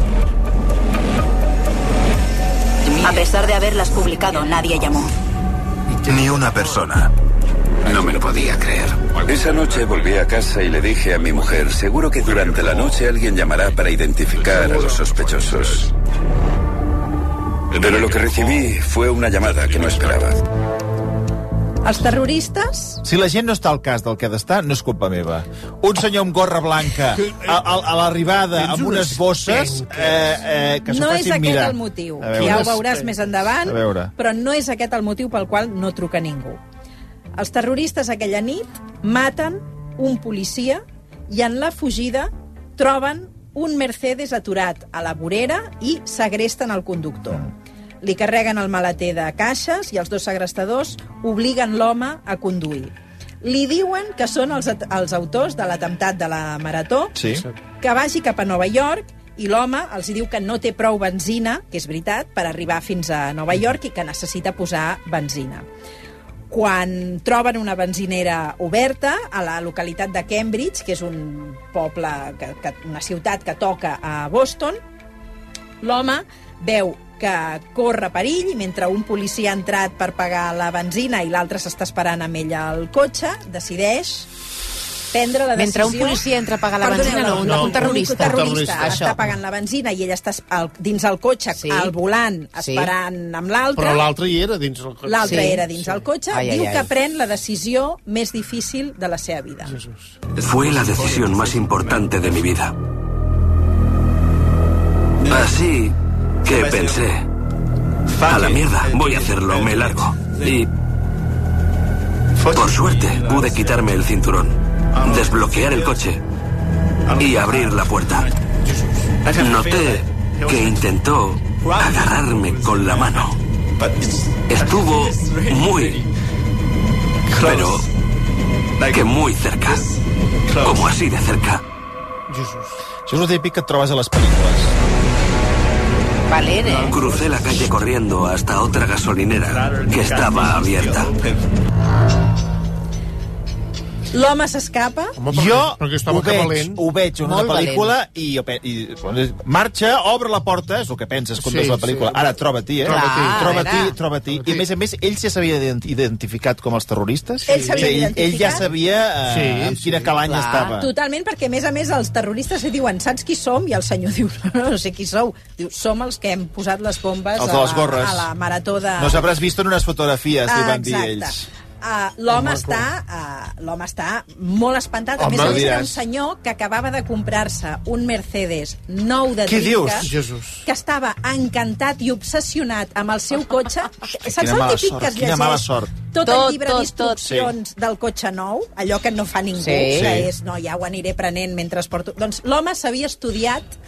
A pesar de haberlas publicado, nadie llamó. Ni una persona. No me lo podía creer. Esa noche volví a casa y le dije a mi mujer, seguro que durante la noche alguien llamará para identificar a los sospechosos. Pero lo que recibí fue una llamada que no esperaba. Els terroristes... Si la gent no està al cas del que ha d'estar, no és culpa meva. Un senyor amb gorra blanca a, a, a l'arribada amb unes bosses eh, eh, que s'ho no és facin aquest mirar. el motiu. Ja ho veuràs més endavant, però no és aquest el motiu pel qual no truca ningú. Els terroristes aquella nit maten un policia i en la fugida troben un Mercedes aturat a la vorera i segresten el conductor. Li carreguen el maleter de caixes i els dos segrestadors obliguen l'home a conduir. Li diuen que són els, els autors de l'atemptat de la Marató, sí. que vagi cap a Nova York, i l'home els diu que no té prou benzina, que és veritat, per arribar fins a Nova York i que necessita posar benzina. Quan troben una benzinera oberta a la localitat de Cambridge, que és un poble, que, que, una ciutat que toca a Boston, l'home veu que corre perill i mentre un policia ha entrat per pagar la benzina i l'altre s'està esperant amb ell al cotxe, decideix prendre la decisió... Mentre un policia entra a pagar la benzina, no, un, no, un terrorista. Un terrorista Això. està pagant la benzina i ell està al, dins el cotxe, sí. al volant, esperant sí. amb l'altre. Però l'altre hi era dins el cotxe. L'altre sí. era dins sí. el cotxe. Ai, diu ai, ai. que pren la decisió més difícil de la seva vida. Jesús. Fue la decisión más importante de mi vida. Así que pensé, a la mierda, voy a hacerlo, me largo. Y por suerte pude quitarme el cinturón, desbloquear el coche y abrir la puerta. Noté que intentó agarrarme con la mano. Estuvo muy, pero que muy cerca, como así de cerca. Això és el típic que et trobes a les pel·lícules. Valent, eh? Crucé la calle corriendo hasta otra gasolinera que estaba abierta. L'home s'escapa. Jo ho veig, ho veig en una pel·lícula i, i marxa, obre la porta, és el que penses quan sí, veus la pel·lícula. Sí. Ara, troba-t'hi, eh? Troba-t'hi, troba-t'hi. I, a més a més, ell ja s'havia identificat com els terroristes? Ell s'havia ell, identificat? Ell ja sabia eh, sí, en quina sí, calanya clar. estava. Totalment, perquè a més a més els terroristes li diuen, saps qui som? I el senyor diu, no, no sé qui sou. Diu, som els que hem posat les bombes els de les gorres. A, la, a la marató de... Nos habràs vist en unes fotografies, li van dir ells. Uh, l'home està, uh, l'home està molt espantat. A més a més, era un senyor que acabava de comprar-se un Mercedes nou de trinca, que estava encantat i obsessionat amb el seu cotxe. Saps el típic que es llegeix tot el llibre d'instruccions del cotxe nou? Allò que no fa ningú, sí. que és, no, ja ho aniré prenent mentre es porto... Doncs l'home s'havia estudiat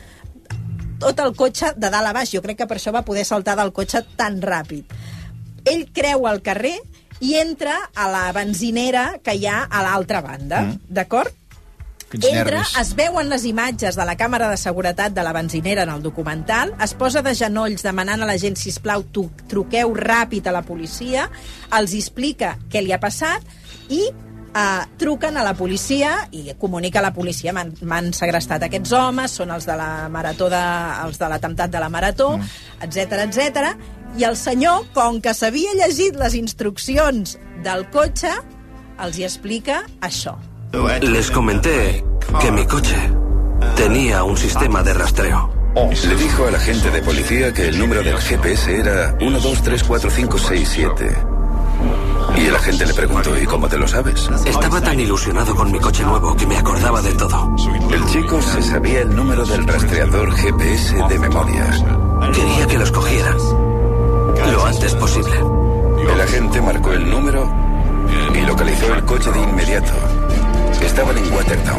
tot el cotxe de dalt a baix. Jo crec que per això va poder saltar del cotxe tan ràpid. Ell creua el carrer i entra a la benzinera que hi ha a l'altra banda, mm. d'acord? Entra, es veuen les imatges de la càmera de seguretat de la benzinera en el documental, es posa de genolls demanant a la gent, sisplau, truqueu ràpid a la policia, els explica què li ha passat i uh, truquen a la policia i comunica a la policia, m'han segrestat aquests homes, són els de la marató de, els de l'atemptat de la Marató, etcètera, mm. etcètera. I el senyor, com que s'havia llegit les instruccions del cotxe, els hi explica això. Les comenté que mi coche tenía un sistema de rastreo. Le dijo al agente de policía que el número del G P S era uno, dos, tres, cuatro, cinco, seis, siete. Y el agente le preguntó, ¿y cómo te lo sabes? Estaba tan ilusionado con mi coche nuevo que me acordaba de todo. El chico se sabía el número del rastreador G P S de memoria. Quería que los cogieran lo antes posible. El agente marcó el número y localizó el coche de inmediato. Estaban en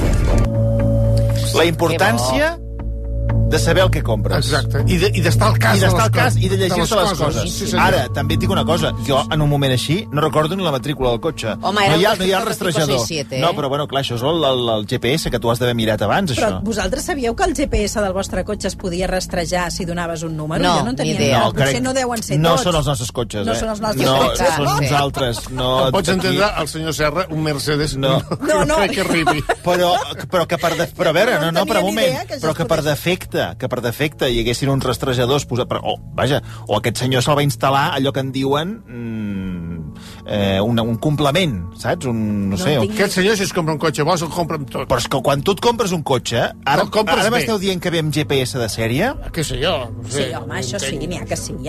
Watertown. La importància de saber el que compres. Exacte. I d'estar de, al cas, I de, les al cas coses, i de llegir-se les, les coses. Sí, sí, Ara, també et dic una cosa. Jo, en un moment així, no recordo ni la matrícula del cotxe. Home, no hi ha, no no hi ha el rastrejador. siete, eh? No, però bueno, clar, això és el, el, el G P S que tu has d'haver mirat abans, però això. Vosaltres sabíeu que el G P S del vostre cotxe es podia rastrejar si donaves un número? No, jo no tenia ni idea. No, potser crec... no deuen ser no tots. No són els nostres cotxes, no eh? Són els nostres no, cotxes. són uns altres. No, pots entendre, el senyor Serra, un Mercedes, no, no, no. crec que arribi. Però, però que per... De... Però a veure, no, no, per un moment, que però que per defecte, que per defecte hi haguessin uns rastrejadors posat per... Oh, vaja, o aquest senyor se'l va instal·lar allò que en diuen mm, eh, un, un complement, saps? Un, no, no sé. Tinc... Aquest senyor, si es compra un cotxe bo, se'l compra amb tot. Però és que quan tu et compres un cotxe, ara, ara m'esteu dient que ve amb G P S de sèrie? Què sé jo? No sé, sí, home, això sí, n'hi ha que sí, ja.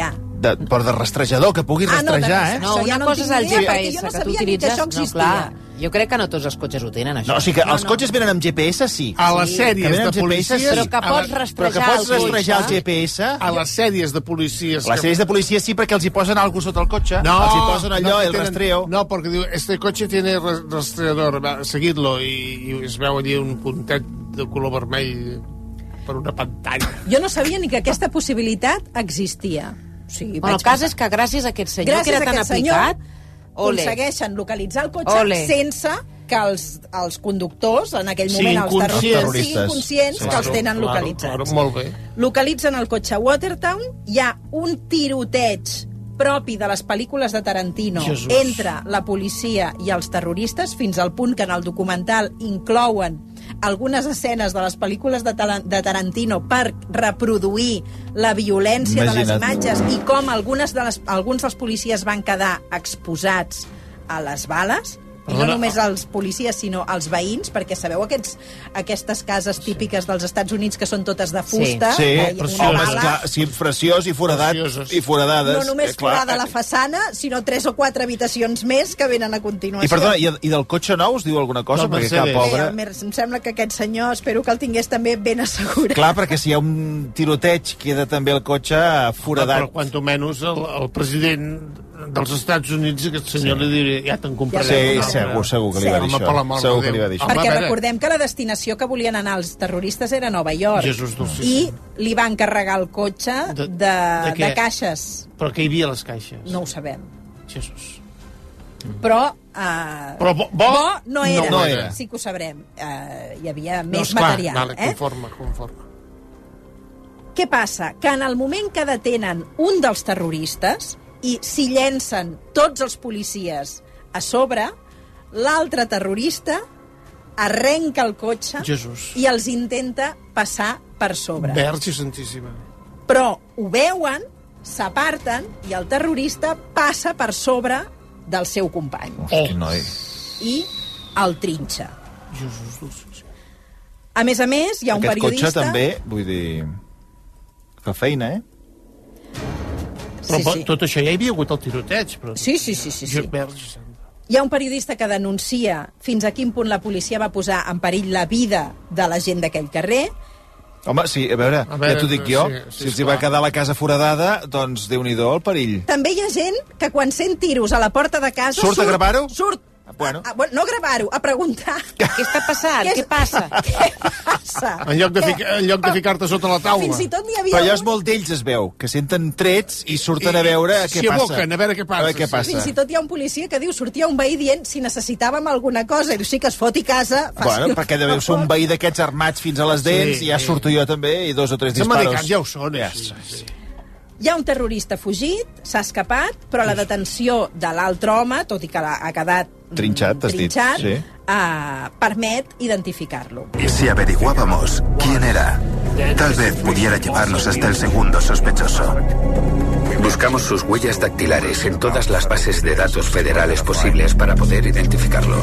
de, però de rastrejador, que pugui rastrejar, eh? No, una cosa és el G P S que tu utilitzes. No, clar, jo crec que no tots els cotxes ho tenen, això. No, o sigui que els cotxes venen amb G P S, sí. A les sèries de policies... Però que pots rastrejar Però que pots rastrejar el G P S... A les sèries de policies... A les sèries de policia sí, perquè els hi posen alguna cosa sota el cotxe. No, els hi posen allò, no, el tenen, rastreo. No, perquè diu, este cotxe tiene rastreador, seguid-lo, i, i es veu allí un puntet de color vermell per una pantalla. Jo no sabia ni que aquesta possibilitat existia. O sigui, bueno, el cas és que gràcies a aquest senyor gràcies que era tan aplicat, ole, aconsegueixen localitzar el cotxe ole, sense que els, els conductors, en aquell sí, moment els terroristes, siguin conscients sí, que els tenen claro, localitzats. Claro, molt bé. Localitzen el cotxe a Watertown, hi ha un tiroteig propi de les pel·lícules de Tarantino Jesús. entre la policia i els terroristes, fins al punt que en el documental inclouen algunes escenes de les pel·lícules de, de Tarantino per reproduir la violència Imagina't. de les imatges i com algunes de les, alguns dels policies van quedar exposats a les bales. I no només els policies, sinó els veïns, perquè sabeu aquests, aquestes cases típiques dels Estats Units que són totes de fusta? Sí, sí. Una Home, bala, clar, sí, preciós i foradat, i foradades. no només eh, clar. forada la façana, sinó tres o quatre habitacions més que venen a continuació. I perdona, i, i del cotxe nou us diu alguna cosa? No, perquè cap pobre... Eh, em sembla que aquest senyor, espero que el tingués també ben assegurat. Clar, perquè si hi ha un tiroteig queda també el cotxe foradat. Però, quanto menys, el, el president dels Estats Units, aquest senyor sí. li diria, ja te'n compraré. Sí, segur, segur que li va dir això. Segur que li va dir això. Perquè recordem que la destinació que volien anar els terroristes era Nova York. Jesús dolcíssim. I li van carregar el cotxe de, de, de, de caixes. Però què hi havia a les caixes? No ho sabem. Jesús. Però, uh, Però bo, bo, bo no, era. No, no era. Sí que ho sabrem. Uh, hi havia més no, esclar, material. Vale, eh? conforme, conforme. Què passa? Que en el moment que detenen un dels terroristes i s'hi llencen tots els policies a sobre, l'altre terrorista arrenca el cotxe Jesús. i els intenta passar per sobre. Verge santíssima. Però ho veuen, s'aparten i el terrorista passa per sobre del seu company. Hosti, noi. I el trinxa. Jesús dolcíssim. A més a més, hi ha un Aquest periodista... Aquest cotxe també, vull dir... fa feina, eh? Però Sí, sí. tot això ja hi havia hagut el tiroteig. Però... Sí, sí, sí. sí, sí. Verge. Hi ha un periodista que denuncia fins a quin punt la policia va posar en perill la vida de la gent d'aquell carrer. Home, sí, a veure, a veure ja t'ho dic jo, sí, sí, si els hi va quedar la casa foradada, doncs Déu-n'hi-do el perill. També hi ha gent que quan sent tiros a la porta de casa... Surt a gravar-ho? Surt. Bueno. A, a, bueno, no gravar-ho, a preguntar. Què està passant? Què, Què passa? Què passa? En lloc de, fic en lloc de ficar-te sota la taula. Fins i tot n'hi havia Però allò és un... molt d'ells, es veu, que senten trets i surten I, a veure què s'hi passa. aboquen, a veure què passa. A veure què passa. Fins i tot hi ha un policia que diu, sortia un veí dient si necessitàvem alguna cosa. I diu, sí que es foti casa. Bueno, perquè deu ser un veí d'aquests armats fins a les dents, Sí, i ja sí. surto jo també, i dos o tres Els disparos. americans ja ho són. Ja, així, sí. Hi ha un terrorista fugit, s'ha escapat, però la detenció de l'altre home, tot i que ha quedat Trinxat, has dit. trinxat, Sí. uh, permet identificarlo. Si averiguábamos quién era, tal vez pudiera llevarnos hasta el segundo sospechoso. Buscamos sus huellas dactilares en todas las bases de datos federales posibles para poder identificarlo.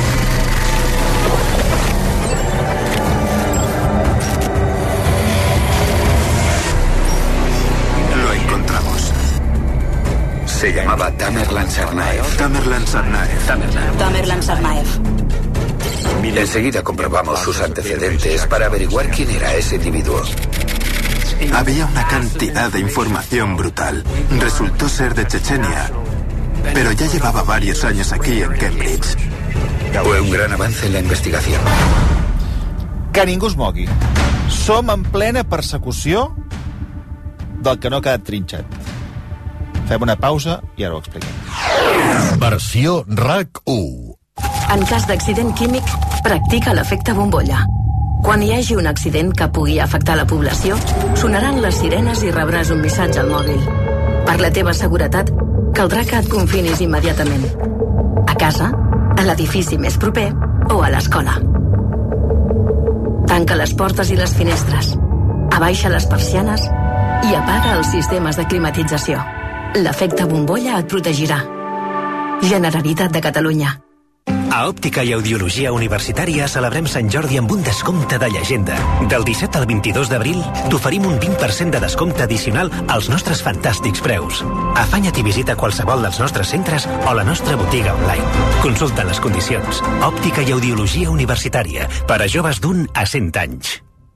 Lo encontramos. Se llamaba Tamerlan Tsarnaev. Tamerlan Tsarnaev. Tamerlan. Tamerlan Tsarnaev. Enseguida comprobamos sus antecedentes para averiguar quién era ese individuo. Había una cantidad de información brutal. Resultó ser de Chechenia, pero ya llevaba varios años aquí en Cambridge. Fue un gran avance en la investigación. Que ningú es mogui. Som en plena persecució del que no ha quedat trinxat. Fem una pausa i ara ho expliquem. Versió RAC u. En cas d'accident químic, practica l'efecte bombolla. Quan hi hagi un accident que pugui afectar la població, sonaran les sirenes i rebràs un missatge al mòbil. Per la teva seguretat, caldrà que et confinis immediatament. A casa, a l'edifici més proper o a l'escola. Tanca les portes i les finestres. Abaixa les persianes i apaga els sistemes de climatització. L'efecte bombolla et protegirà. Generalitat de Catalunya. A Òptica i Audiologia Universitària celebrem Sant Jordi amb un descompte de llegenda. Del disset al vint-i-dos d'abril t'oferim un vint per cent de descompte addicional als nostres fantàstics preus. Afanya't i visita qualsevol dels nostres centres o la nostra botiga online. Consulta les condicions. Òptica i Audiologia Universitària. Per a joves d'un a cent anys.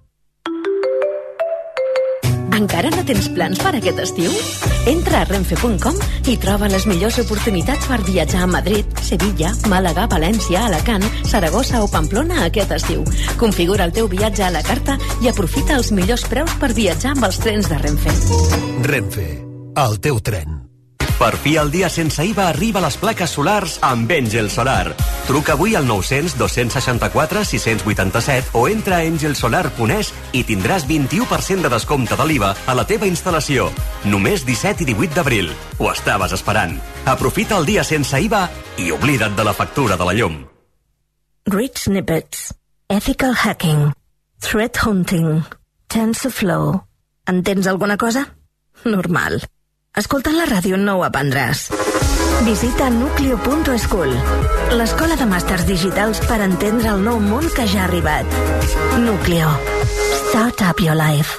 Encara no tens plans per aquest estiu? Entra a renfe punt com i troba les millors oportunitats per viatjar a Madrid, Sevilla, Màlaga, València, Alacant, Saragossa o Pamplona aquest estiu. Configura el teu viatge a la carta i aprofita els millors preus per viatjar amb els trens de Renfe. Renfe, el teu tren. Per fi el dia sense I V A arriba a les plaques solars amb Engel Solar. Truca avui al nou-cents dos-cents seixanta-quatre sis-cents vuitanta-set o entra a engel solar punt es i tindràs vint-i-u per cent de descompte de l'I V A a la teva instal·lació. Només disset i divuit d'abril. Ho estaves esperant. Aprofita el dia sense I V A i oblida't de la factura de la llum. Read snippets. Ethical hacking. Threat hunting. TensorFlow. Entens alguna cosa? Normal. Escoltant la ràdio no ho aprendràs. Visita nucleo punt school, l'escola de màsters digitals per entendre el nou món que ja ha arribat. Nucleo. Start up your life.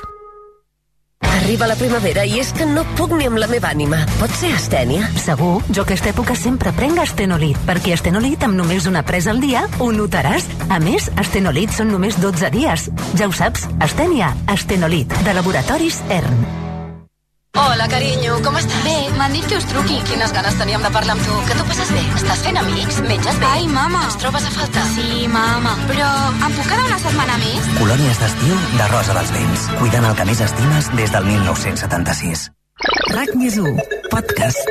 Arriba la primavera i és que no puc ni amb la meva ànima. Pot ser astènia? Segur, jo aquesta època sempre prenc Astenolit, perquè Astenolit amb només una presa al dia ho notaràs. A més, Astenolit són només dotze dies. Ja ho saps, astènia, Astenolit, de Laboratoris E R N. Hola, carinyo, com estàs? Bé, m'han dit que us truqui. Quines ganes teníem de parlar amb tu. Que tu passes bé? Estàs fent amics? Menges bé? Ai, mama. Ens trobes a faltar? Sí, mama. Però em puc quedar una setmana més? Colònies d'estiu de Rosa dels Vents. Cuidant el que més estimes des del mil nou-cents setanta-sis. RAC més u, podcast.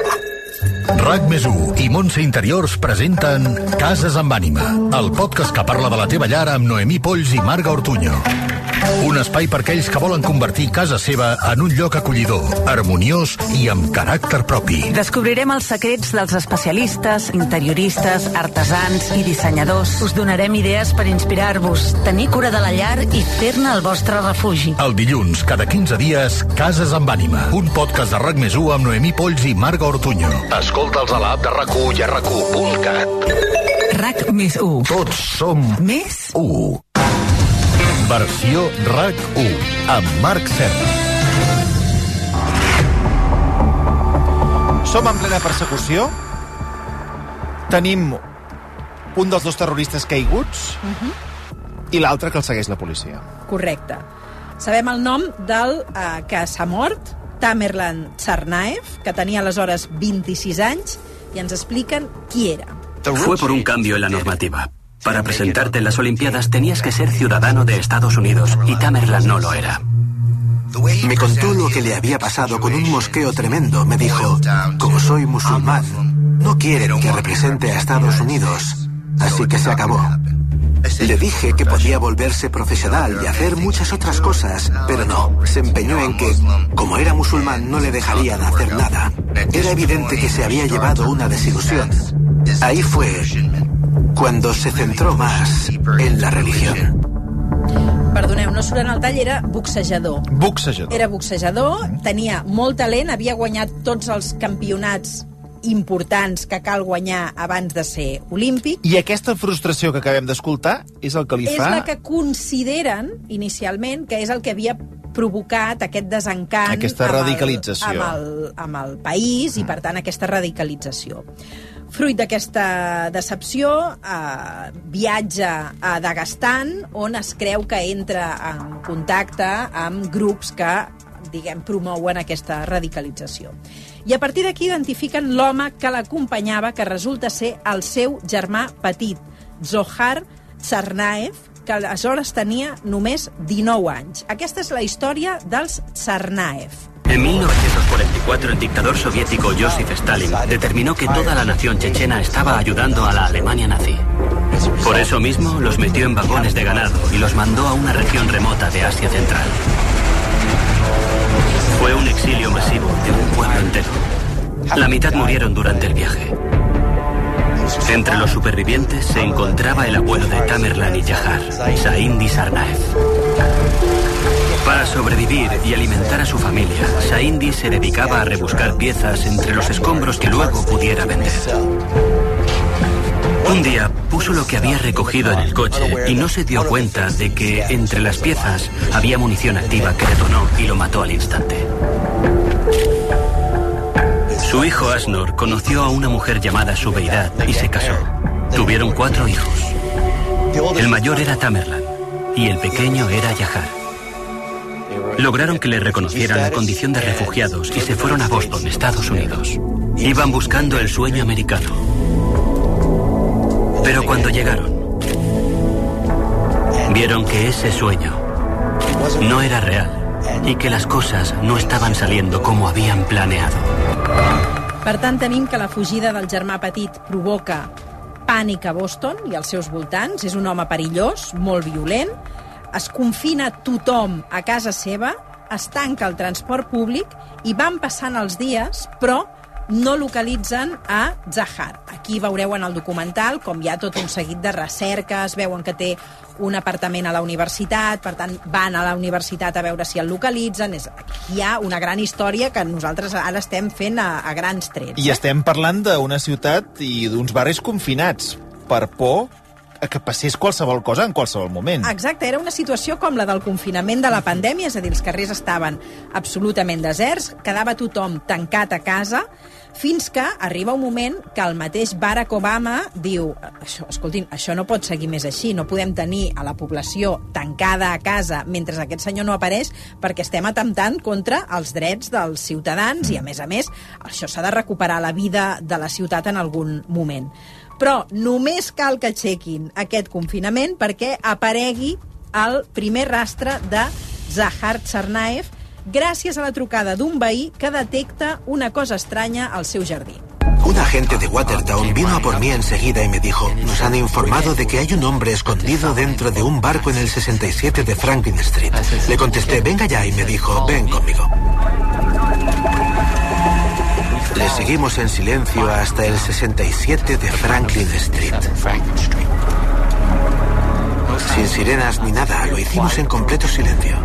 RAC més u i Montse Interiors presenten Cases amb ànima, el podcast que parla de la teva llar amb Noemí Polls i Marga Ortuño. Un espai per aquells que volen convertir casa seva en un lloc acollidor, harmoniós i amb caràcter propi. Descobrirem els secrets dels especialistes, interioristes, artesans i dissenyadors. Us donarem idees per inspirar-vos, tenir cura de la llar i fer-ne el vostre refugi. El dilluns, cada quinze dies, Cases amb ànima, un podcast de RAC més u amb Noemí Polls i Marga Ortuño. Escolta'ls a l'app de RAC u i a rac u punt cat. RAC més u. Tots som més u. Versió RAC u, amb Marc Serra. Som en plena persecució. Tenim un dels dos terroristes caiguts Uh-huh. i l'altre que el segueix la policia. Correcte. Sabem el nom del eh, que s'ha mort, Tamerlan Tsarnaev, que tenia aleshores vint-i-sis anys, i ens expliquen qui era. Fue por un cambio en la normativa. Para presentarte en las Olimpiadas tenías que ser ciudadano de Estados Unidos y Tamerlan no lo era. Me contó lo que le había pasado con un mosqueo tremendo. Me dijo, como soy musulmán, no quieren que represente a Estados Unidos, así que se acabó. Le dije que podía volverse profesional y hacer muchas otras cosas, pero no, se empeñó en que, como era musulmán, no le dejarían hacer nada. Era evidente que se había llevado una desilusión. Ahí fue cuando se centró más en la religión. Perdoneu, no surt en el tall, era boxejador. Boxejador. Era boxejador, tenia molt talent, havia guanyat tots els campionats importants que cal guanyar abans de ser olímpic. I aquesta frustració que acabem d'escoltar és el que li És fa... la que consideren, inicialment, que és el que havia provocat aquest desencant... Aquesta amb el- radicalització. Amb el, amb el país, i per tant aquesta radicalització. Fruit d'aquesta decepció, eh, viatja a Daguestan, on es creu que entra en contacte amb grups que, diguem, promouen aquesta radicalització. I a partir d'aquí identifiquen l'home que l'acompanyava, que resulta ser el seu germà petit, Zohar Tsarnaev, que aleshores tenia només dinou anys. Aquesta és la història dels Tsarnaev. En mil novecientos cuarenta y cuatro el dictador soviético Joseph Stalin determinó que toda la nación chechena estaba ayudando a la Alemania nazi. Por eso mismo los metió en vagones de ganado y los mandó a una región remota de Asia Central. Fue un exilio masivo de un pueblo entero. La mitad murieron durante el viaje. Entre los supervivientes se encontraba el abuelo de Tamerlan y Jahar, Saindi Tsarnaev. Para sobrevivir y alimentar a su familia, Saindi se dedicaba a rebuscar piezas entre los escombros que luego pudiera vender. Un día puso lo que había recogido en el coche y no se dio cuenta de que entre las piezas había munición activa que detonó y lo mató al instante. Su hijo Asnor conoció a una mujer llamada Subeidad y se casó. Tuvieron cuatro hijos. El mayor era Tamerlan y el pequeño era Yahar. Lograron que le reconocieran la condición de refugiados y se fueron a Boston, Estados Unidos. Iban buscando el sueño americano. Pero cuando llegaron, vieron que ese sueño no era real y que las cosas no estaban saliendo como habían planeado. Per tant, tenim que la fugida del germà petit provoca pànic a Boston i als seus voltants. És un home perillós, molt violent. Es confina tothom a casa seva, es tanca el transport públic i van passant els dies, però no localitzen a Zahar. Aquí veureu en el documental com hi ha tot un seguit de recerques, veuen que té un apartament a la universitat, per tant van a la universitat a veure si el localitzen. És, aquí hi ha una gran història que nosaltres ara estem fent a, a grans trets. I eh? estem parlant d'una ciutat i d'uns barris confinats per por a que passés qualsevol cosa en qualsevol moment. Exacte, era una situació com la del confinament de la pandèmia, és a dir, els carrers estaven absolutament deserts, quedava tothom tancat a casa, fins que arriba un moment que el mateix Barack Obama diu, això, escoltin, això no pot seguir més així, no podem tenir a la població tancada a casa mentre aquest senyor no apareix, perquè estem atemptant contra els drets dels ciutadans i, a més a més, això s'ha de recuperar la vida de la ciutat en algun moment. Però només cal que aixequin aquest confinament perquè aparegui el primer rastre de Zahar Tsarnaev gràcies a la trucada d'un veí que detecta una cosa estranya al seu jardí. Un agente de Watertown vino a por mí enseguida y me dijo: nos han informado de que hay un hombre escondido dentro de un barco en el sesenta y siete de Franklin Street. Le contesté: venga ya, y me dijo: ven conmigo. Le seguimos en silencio hasta el sesenta y siete de Franklin Street. Sin sirenas ni nada, lo hicimos en completo silencio.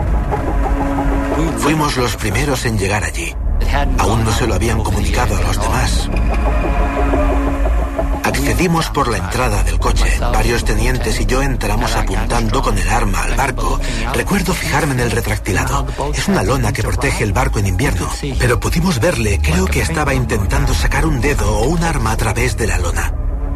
Fuimos los primeros en llegar allí. Aún no se lo habían comunicado a los demás. Accedimos por la entrada del coche. Varios tenientes y yo entramos apuntando con el arma al barco. Recuerdo fijarme en el retractilado. Es una lona que protege el barco en invierno. Pero pudimos verle. Creo que estaba intentando sacar un dedo o un arma a través de la lona.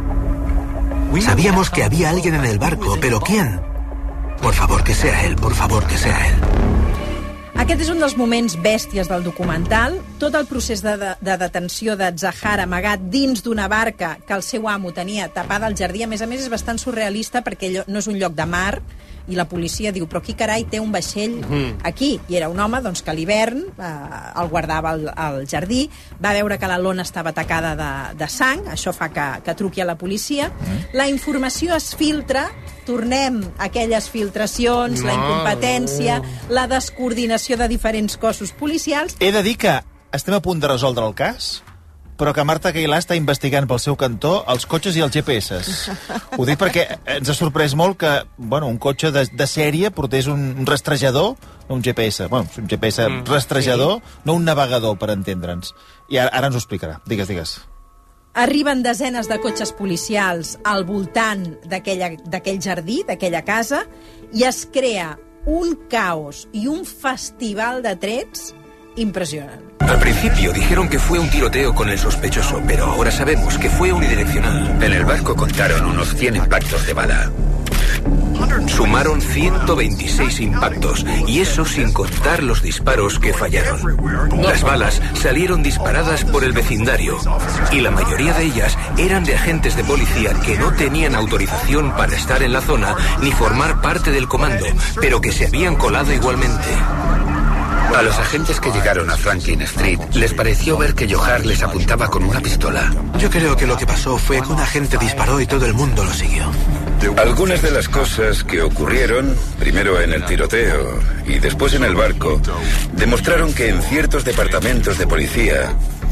Sabíamos que había alguien en el barco, pero ¿quién? Por favor que sea él, por favor que sea él. Aquest és un dels moments bèsties del documental. Tot el procés de, de, de detenció de Zahar amagat dins d'una barca que el seu amo tenia tapada al jardí. A més a més, és bastant surrealista perquè no és un lloc de mar i la policia diu, però qui carai té un vaixell aquí? I era un home doncs, que a l'hivern eh, el guardava al, al jardí, va veure que la lona estava tacada de, de sang, això fa que, que truqui a la policia. La informació es filtra, tornem a aquelles filtracions, no, la incompetència, la descoordinació de diferents cossos policials. He de dir que estem a punt de resoldre el cas, però que Marta Cailà està investigant pel seu cantó els cotxes i els G P S. Ho dic perquè ens ha sorprès molt que bueno, un cotxe de, de sèrie portés un, un rastrejador, no un G P S, bueno, un G P S mm, rastrejador, sí. No un navegador, per entendre'ns. I ara, ara ens ho explicarà. Digues, digues. Arriben desenes de cotxes policials al voltant d'aquell jardí, d'aquella casa, i es crea un caos i un festival de trets impresionant. Al principio dijeron que fue un tiroteo con el sospechoso, pero ahora sabemos que fue unidireccional. En el barco contaron unos cien impactos de bala. Sumaron ciento veintiséis impactos, y eso sin contar los disparos que fallaron. Las balas salieron disparadas por el vecindario, y la mayoría de ellas eran de agentes de policía que no tenían autorización para estar en la zona ni formar parte del comando, pero que se habían colado igualmente. A los agentes que llegaron a Franklin Street les pareció ver que Johar les apuntaba con una pistola. Yo creo que lo que pasó fue que un agente disparó y todo el mundo lo siguió. Algunas de las cosas que ocurrieron, primero en el tiroteo y después en el barco, demostraron que en ciertos departamentos de policía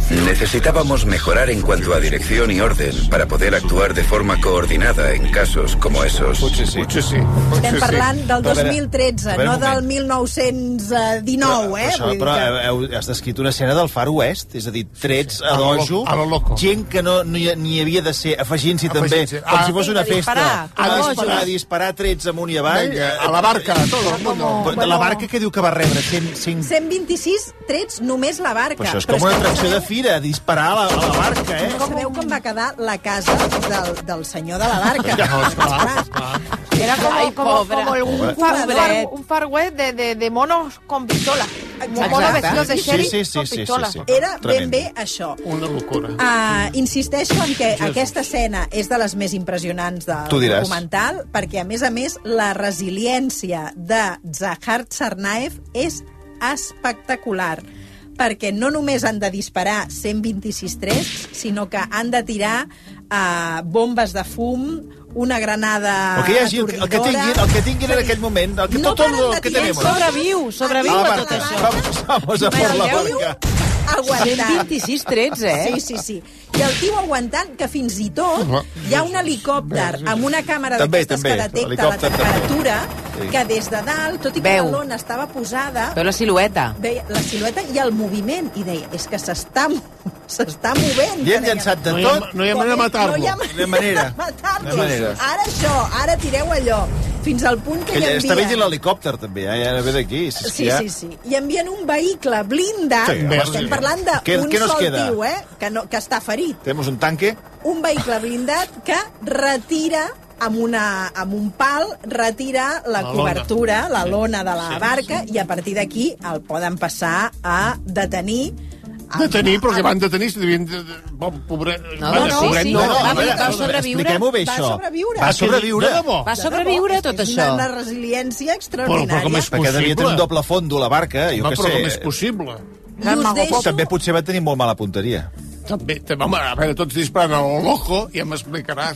Necesitábamos mejorar en cuanto a dirección y orden para poder actuar de forma coordinada en casos como esos. Potser sí. Potser sí. Estem parlant del Però a dos veure, mil tretze, a veure, no un moment. del mil nou-cents dinou, eh? Això, Vull dir però que- heu, has descrit una escena del Far West, és a dir, trets a A lo dojo, loco, a lo loco. gent que no, no hi, ni havia de ser, afegint-s'hi també, Afegint-s'hi. com Ah, si fos una a disparar, festa, a a, dojo. disparar, a disparar trets amunt i avall. Vinga, a la barca, todo el mundo. De la barca que diu que va rebre cent, cent... cent vint-i-sis trets només la barca. Però això és Però com una que atracció de sabeu- fira, disparar a la, a la barca, eh? No sabeu com va quedar la casa del, del senyor de la barca. No, esclar. Era como, Ay, como, pobre. como el- un, Pobre. far, un, far, Pobret. un far west de, de, de monos con pistola. Exacte. Monos vestidos de Sí, sheriff sí, sí, con sí, pistola. sí, sí. Era ben Tremendo. bé això. Una locura. Uh, insisteixo en que aquesta escena és de les més impressionants del Tu diràs. documental, perquè, a més a més, la resiliència de Zahar Tsarnaev és espectacular, perquè no només han de disparar cent vint-i-sis trets, sinó que han de tirar uh, bombes de fum, una granada El que hi hagi, el, que- el que tinguin, el que tinguin en aquell moment, el que, No tot paren el de que tirar, tenemos. Sobreviu, sobreviu A la a tot barca. això. Vamos, vamos a por la barca. Aguantant. cent vint-i-sis trets, eh? Sí, sí, sí. I el tio aguantant que fins i tot hi ha un helicòpter amb una càmera També, d'aquestes també. que detecta la Helicòpter també. temperatura, Sí. que des de dalt, tot i que Veu. la lona estava posada, Veu la silueta. veia la silueta i el moviment, i deia, és que s'està s'està movent. Li han que deia. llançat de No hi ha, tot. no hi ha manera de matar-lo. No hi ha No hi ha manera. de matar-lo. No hi ha manera. Ara això, ara tireu allò. Fins al punt que Que hi ella està envien... veient l'helicòpter, també, eh? Ja ve d'aquí. Si és que Sí, ja... sí, sí. I envien un vehicle blindat, Sí, home, estem sí. parlant Què- d'un què nos sol queda? tio, eh? Que, no, que està ferit. Tenemos un tanque. Un vehicle blindat que retira amb, una, amb un pal, retira la, La cobertura, lona. la lona de la Sí, barca, i a partir d'aquí el poden passar a detenir. Detenir, però que van detenir, si devien... de- de- Bon, pobret... No, van- no, pobret, sí, No, no, va, a veure, va sobreviure. expliquem-ho bé, Va això. sobreviure. Va sobreviure. De debò. Va sobreviure tot és això. una, una resiliència Però, extraordinària. però com és Perquè devia tenir un possible? doble fondo, la barca, jo Home, què però com sé. és possible? I us deixo... També potser va tenir molt mala punteria. També, també, home, a veure, tots disparant al loco, ja m'explicaràs.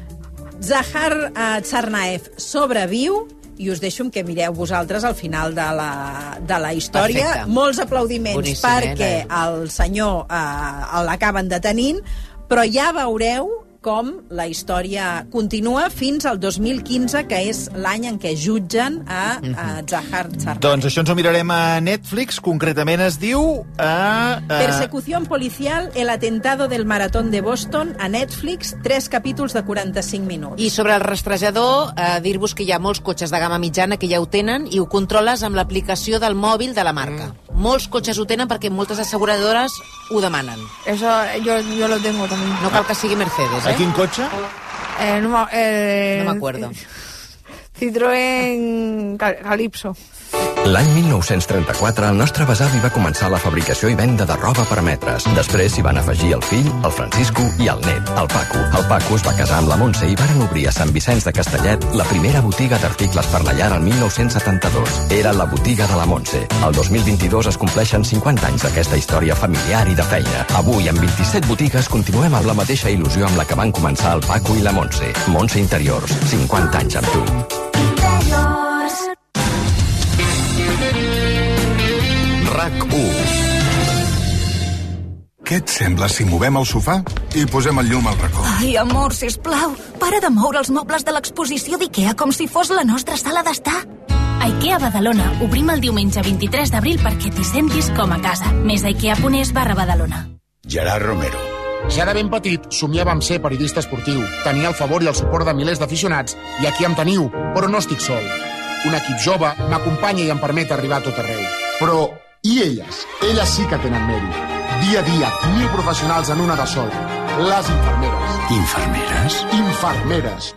Zahar uh, Tsarnaev sobreviu, i us deixo que mireu vosaltres al final de la, de la història. Perfecte. Molts aplaudiments Boníssim, perquè eh, el senyor uh, l'acaben detenint, però ja veureu com la història continua fins al dos mil quinze, que és l'any en què jutgen a, a Zahar Tsarnaev. Doncs això ens ho mirarem a Netflix, concretament es diu... A, a... Persecución policial, el atentado del maratón de Boston, a Netflix, tres capítols de quaranta-cinc minuts. I sobre el rastrejador, eh, dir-vos que hi ha molts cotxes de gamma mitjana que ja ho tenen i ho controles amb l'aplicació del mòbil de la marca. Mm. Molts cotxes ho tenen perquè moltes asseguradores ho demanen. Eso yo, yo lo tengo también. No cal que sigui Mercedes, A eh? quin cotxe? Eh, no, me- eh, No me acuerdo. Citroën Cal- Calypso. L'any mil nou-cents trenta-quatre, el nostre besavi va començar la fabricació i venda de roba per metres. Després s'hi van afegir el fill, el Francisco i el net, el Paco. El Paco es va casar amb la Montse i varen obrir a Sant Vicenç de Castellet la primera botiga d'articles per la llar el mil nou-cents setanta-dos. Era la botiga de la Montse. El dos mil vint-i-dos es compleixen cinquanta anys d'aquesta història familiar i de feina. Avui, amb vint-i-set botigues, continuem amb la mateixa il·lusió amb la que van començar el Paco i la Montse. Montse Interiors, cinquanta anys amb tu. RAC u. Què et sembla si movem el sofà i posem el llum al racó? Ai, amor, sisplau, para de moure els mobles de l'exposició d'IKEA com si fos la nostra sala d'estar. A IKEA Badalona obrim el diumenge vint-i-tres d'abril perquè t'hi sentis com a casa. Més a ikea.es barra Badalona. Gerard Romero. Ja de ben petit somiava amb ser periodista esportiu, tenia el favor i el suport de milers d'aficionats, i aquí em teniu, però no estic sol. Un equip jove m'acompanya i em permet arribar a tot arreu. Però, i elles? Elles sí que tenen mèrit. Dia a dia, mil professionals en una de sol. Les infermeres. Infermeres? Infermeres.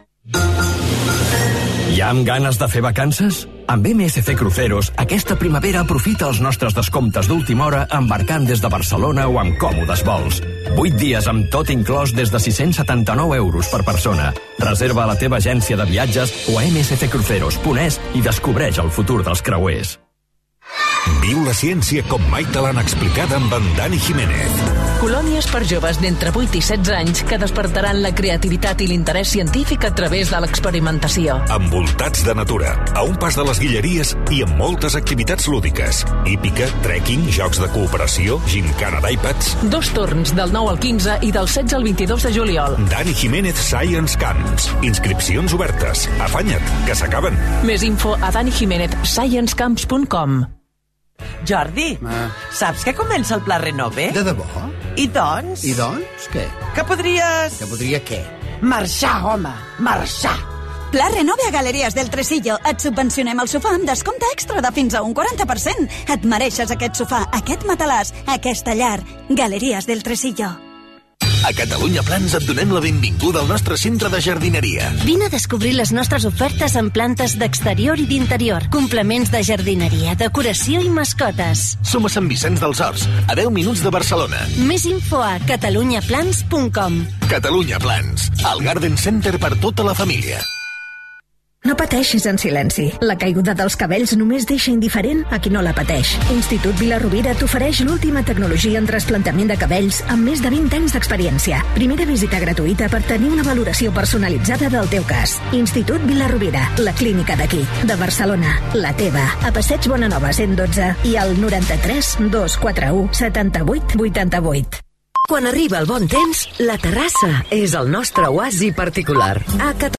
Ja amb ganes de fer vacances? Amb M S C Cruceros, aquesta primavera aprofita els nostres descomptes d'última hora embarcant des de Barcelona o amb còmodes vols. vuit dies amb tot inclòs des de sis-cents setanta-nou euros per persona. Reserva a la teva agència de viatges o a m s c cruceros punt es i descobreix el futur dels creuers. Viu la ciència com mai te l'han explicada amb en Dani Jiménez. Colònies per joves d'entre vuit i setze anys que despertaran la creativitat i l'interès científic a través de l'experimentació. Envoltats de natura, a un pas de les Guilleries i amb moltes activitats lúdiques. Hípica, trekking, jocs de cooperació, gimcana d'iPads... Dos torns del nou al quinze i del setze al vint-i-dos de juliol. Dani Jiménez Science Camps. Inscripcions obertes. Afanya't, que s'acaben. Més info a dani jiménez science camps punt com. Jordi, ah. saps que comença el Pla Renove? De debò? I doncs? I doncs, què? Que podries... Que podria què? Marxar, home, marxar. Pla Renove a Galeries del Tresillo. Et subvencionem el sofà amb descompte extra de fins a un quaranta per cent. Et mereixes aquest sofà, aquest matalàs, aquesta llar. Galeries del Tresillo. A Catalunya Plans et donem la benvinguda al nostre centre de jardineria. Vine a descobrir les nostres ofertes en plantes d'exterior i d'interior, complements de jardineria, decoració i mascotes. Som a Sant Vicenç dels Horts, a deu minuts de Barcelona. Més info a catalunya plans punt com. Catalunya Plans, el Garden Center per tota la família. No pateixis en silenci. La caiguda dels cabells només deixa indiferent a qui no la pateix. Institut Vila-rovira t'ofereix l'última tecnologia en trasplantament de cabells amb més de vint anys d'experiència. Primera visita gratuïta per tenir una valoració personalitzada del teu cas. Institut Vila-rovira, la clínica d'aquí, de Barcelona, la teva. A Passeig Bonanova cent dotze i al noranta-tres dos quatre u setanta-vuit vuitanta-vuit. Quan arriba el bon temps, la terrassa és el nostre oasi particular. A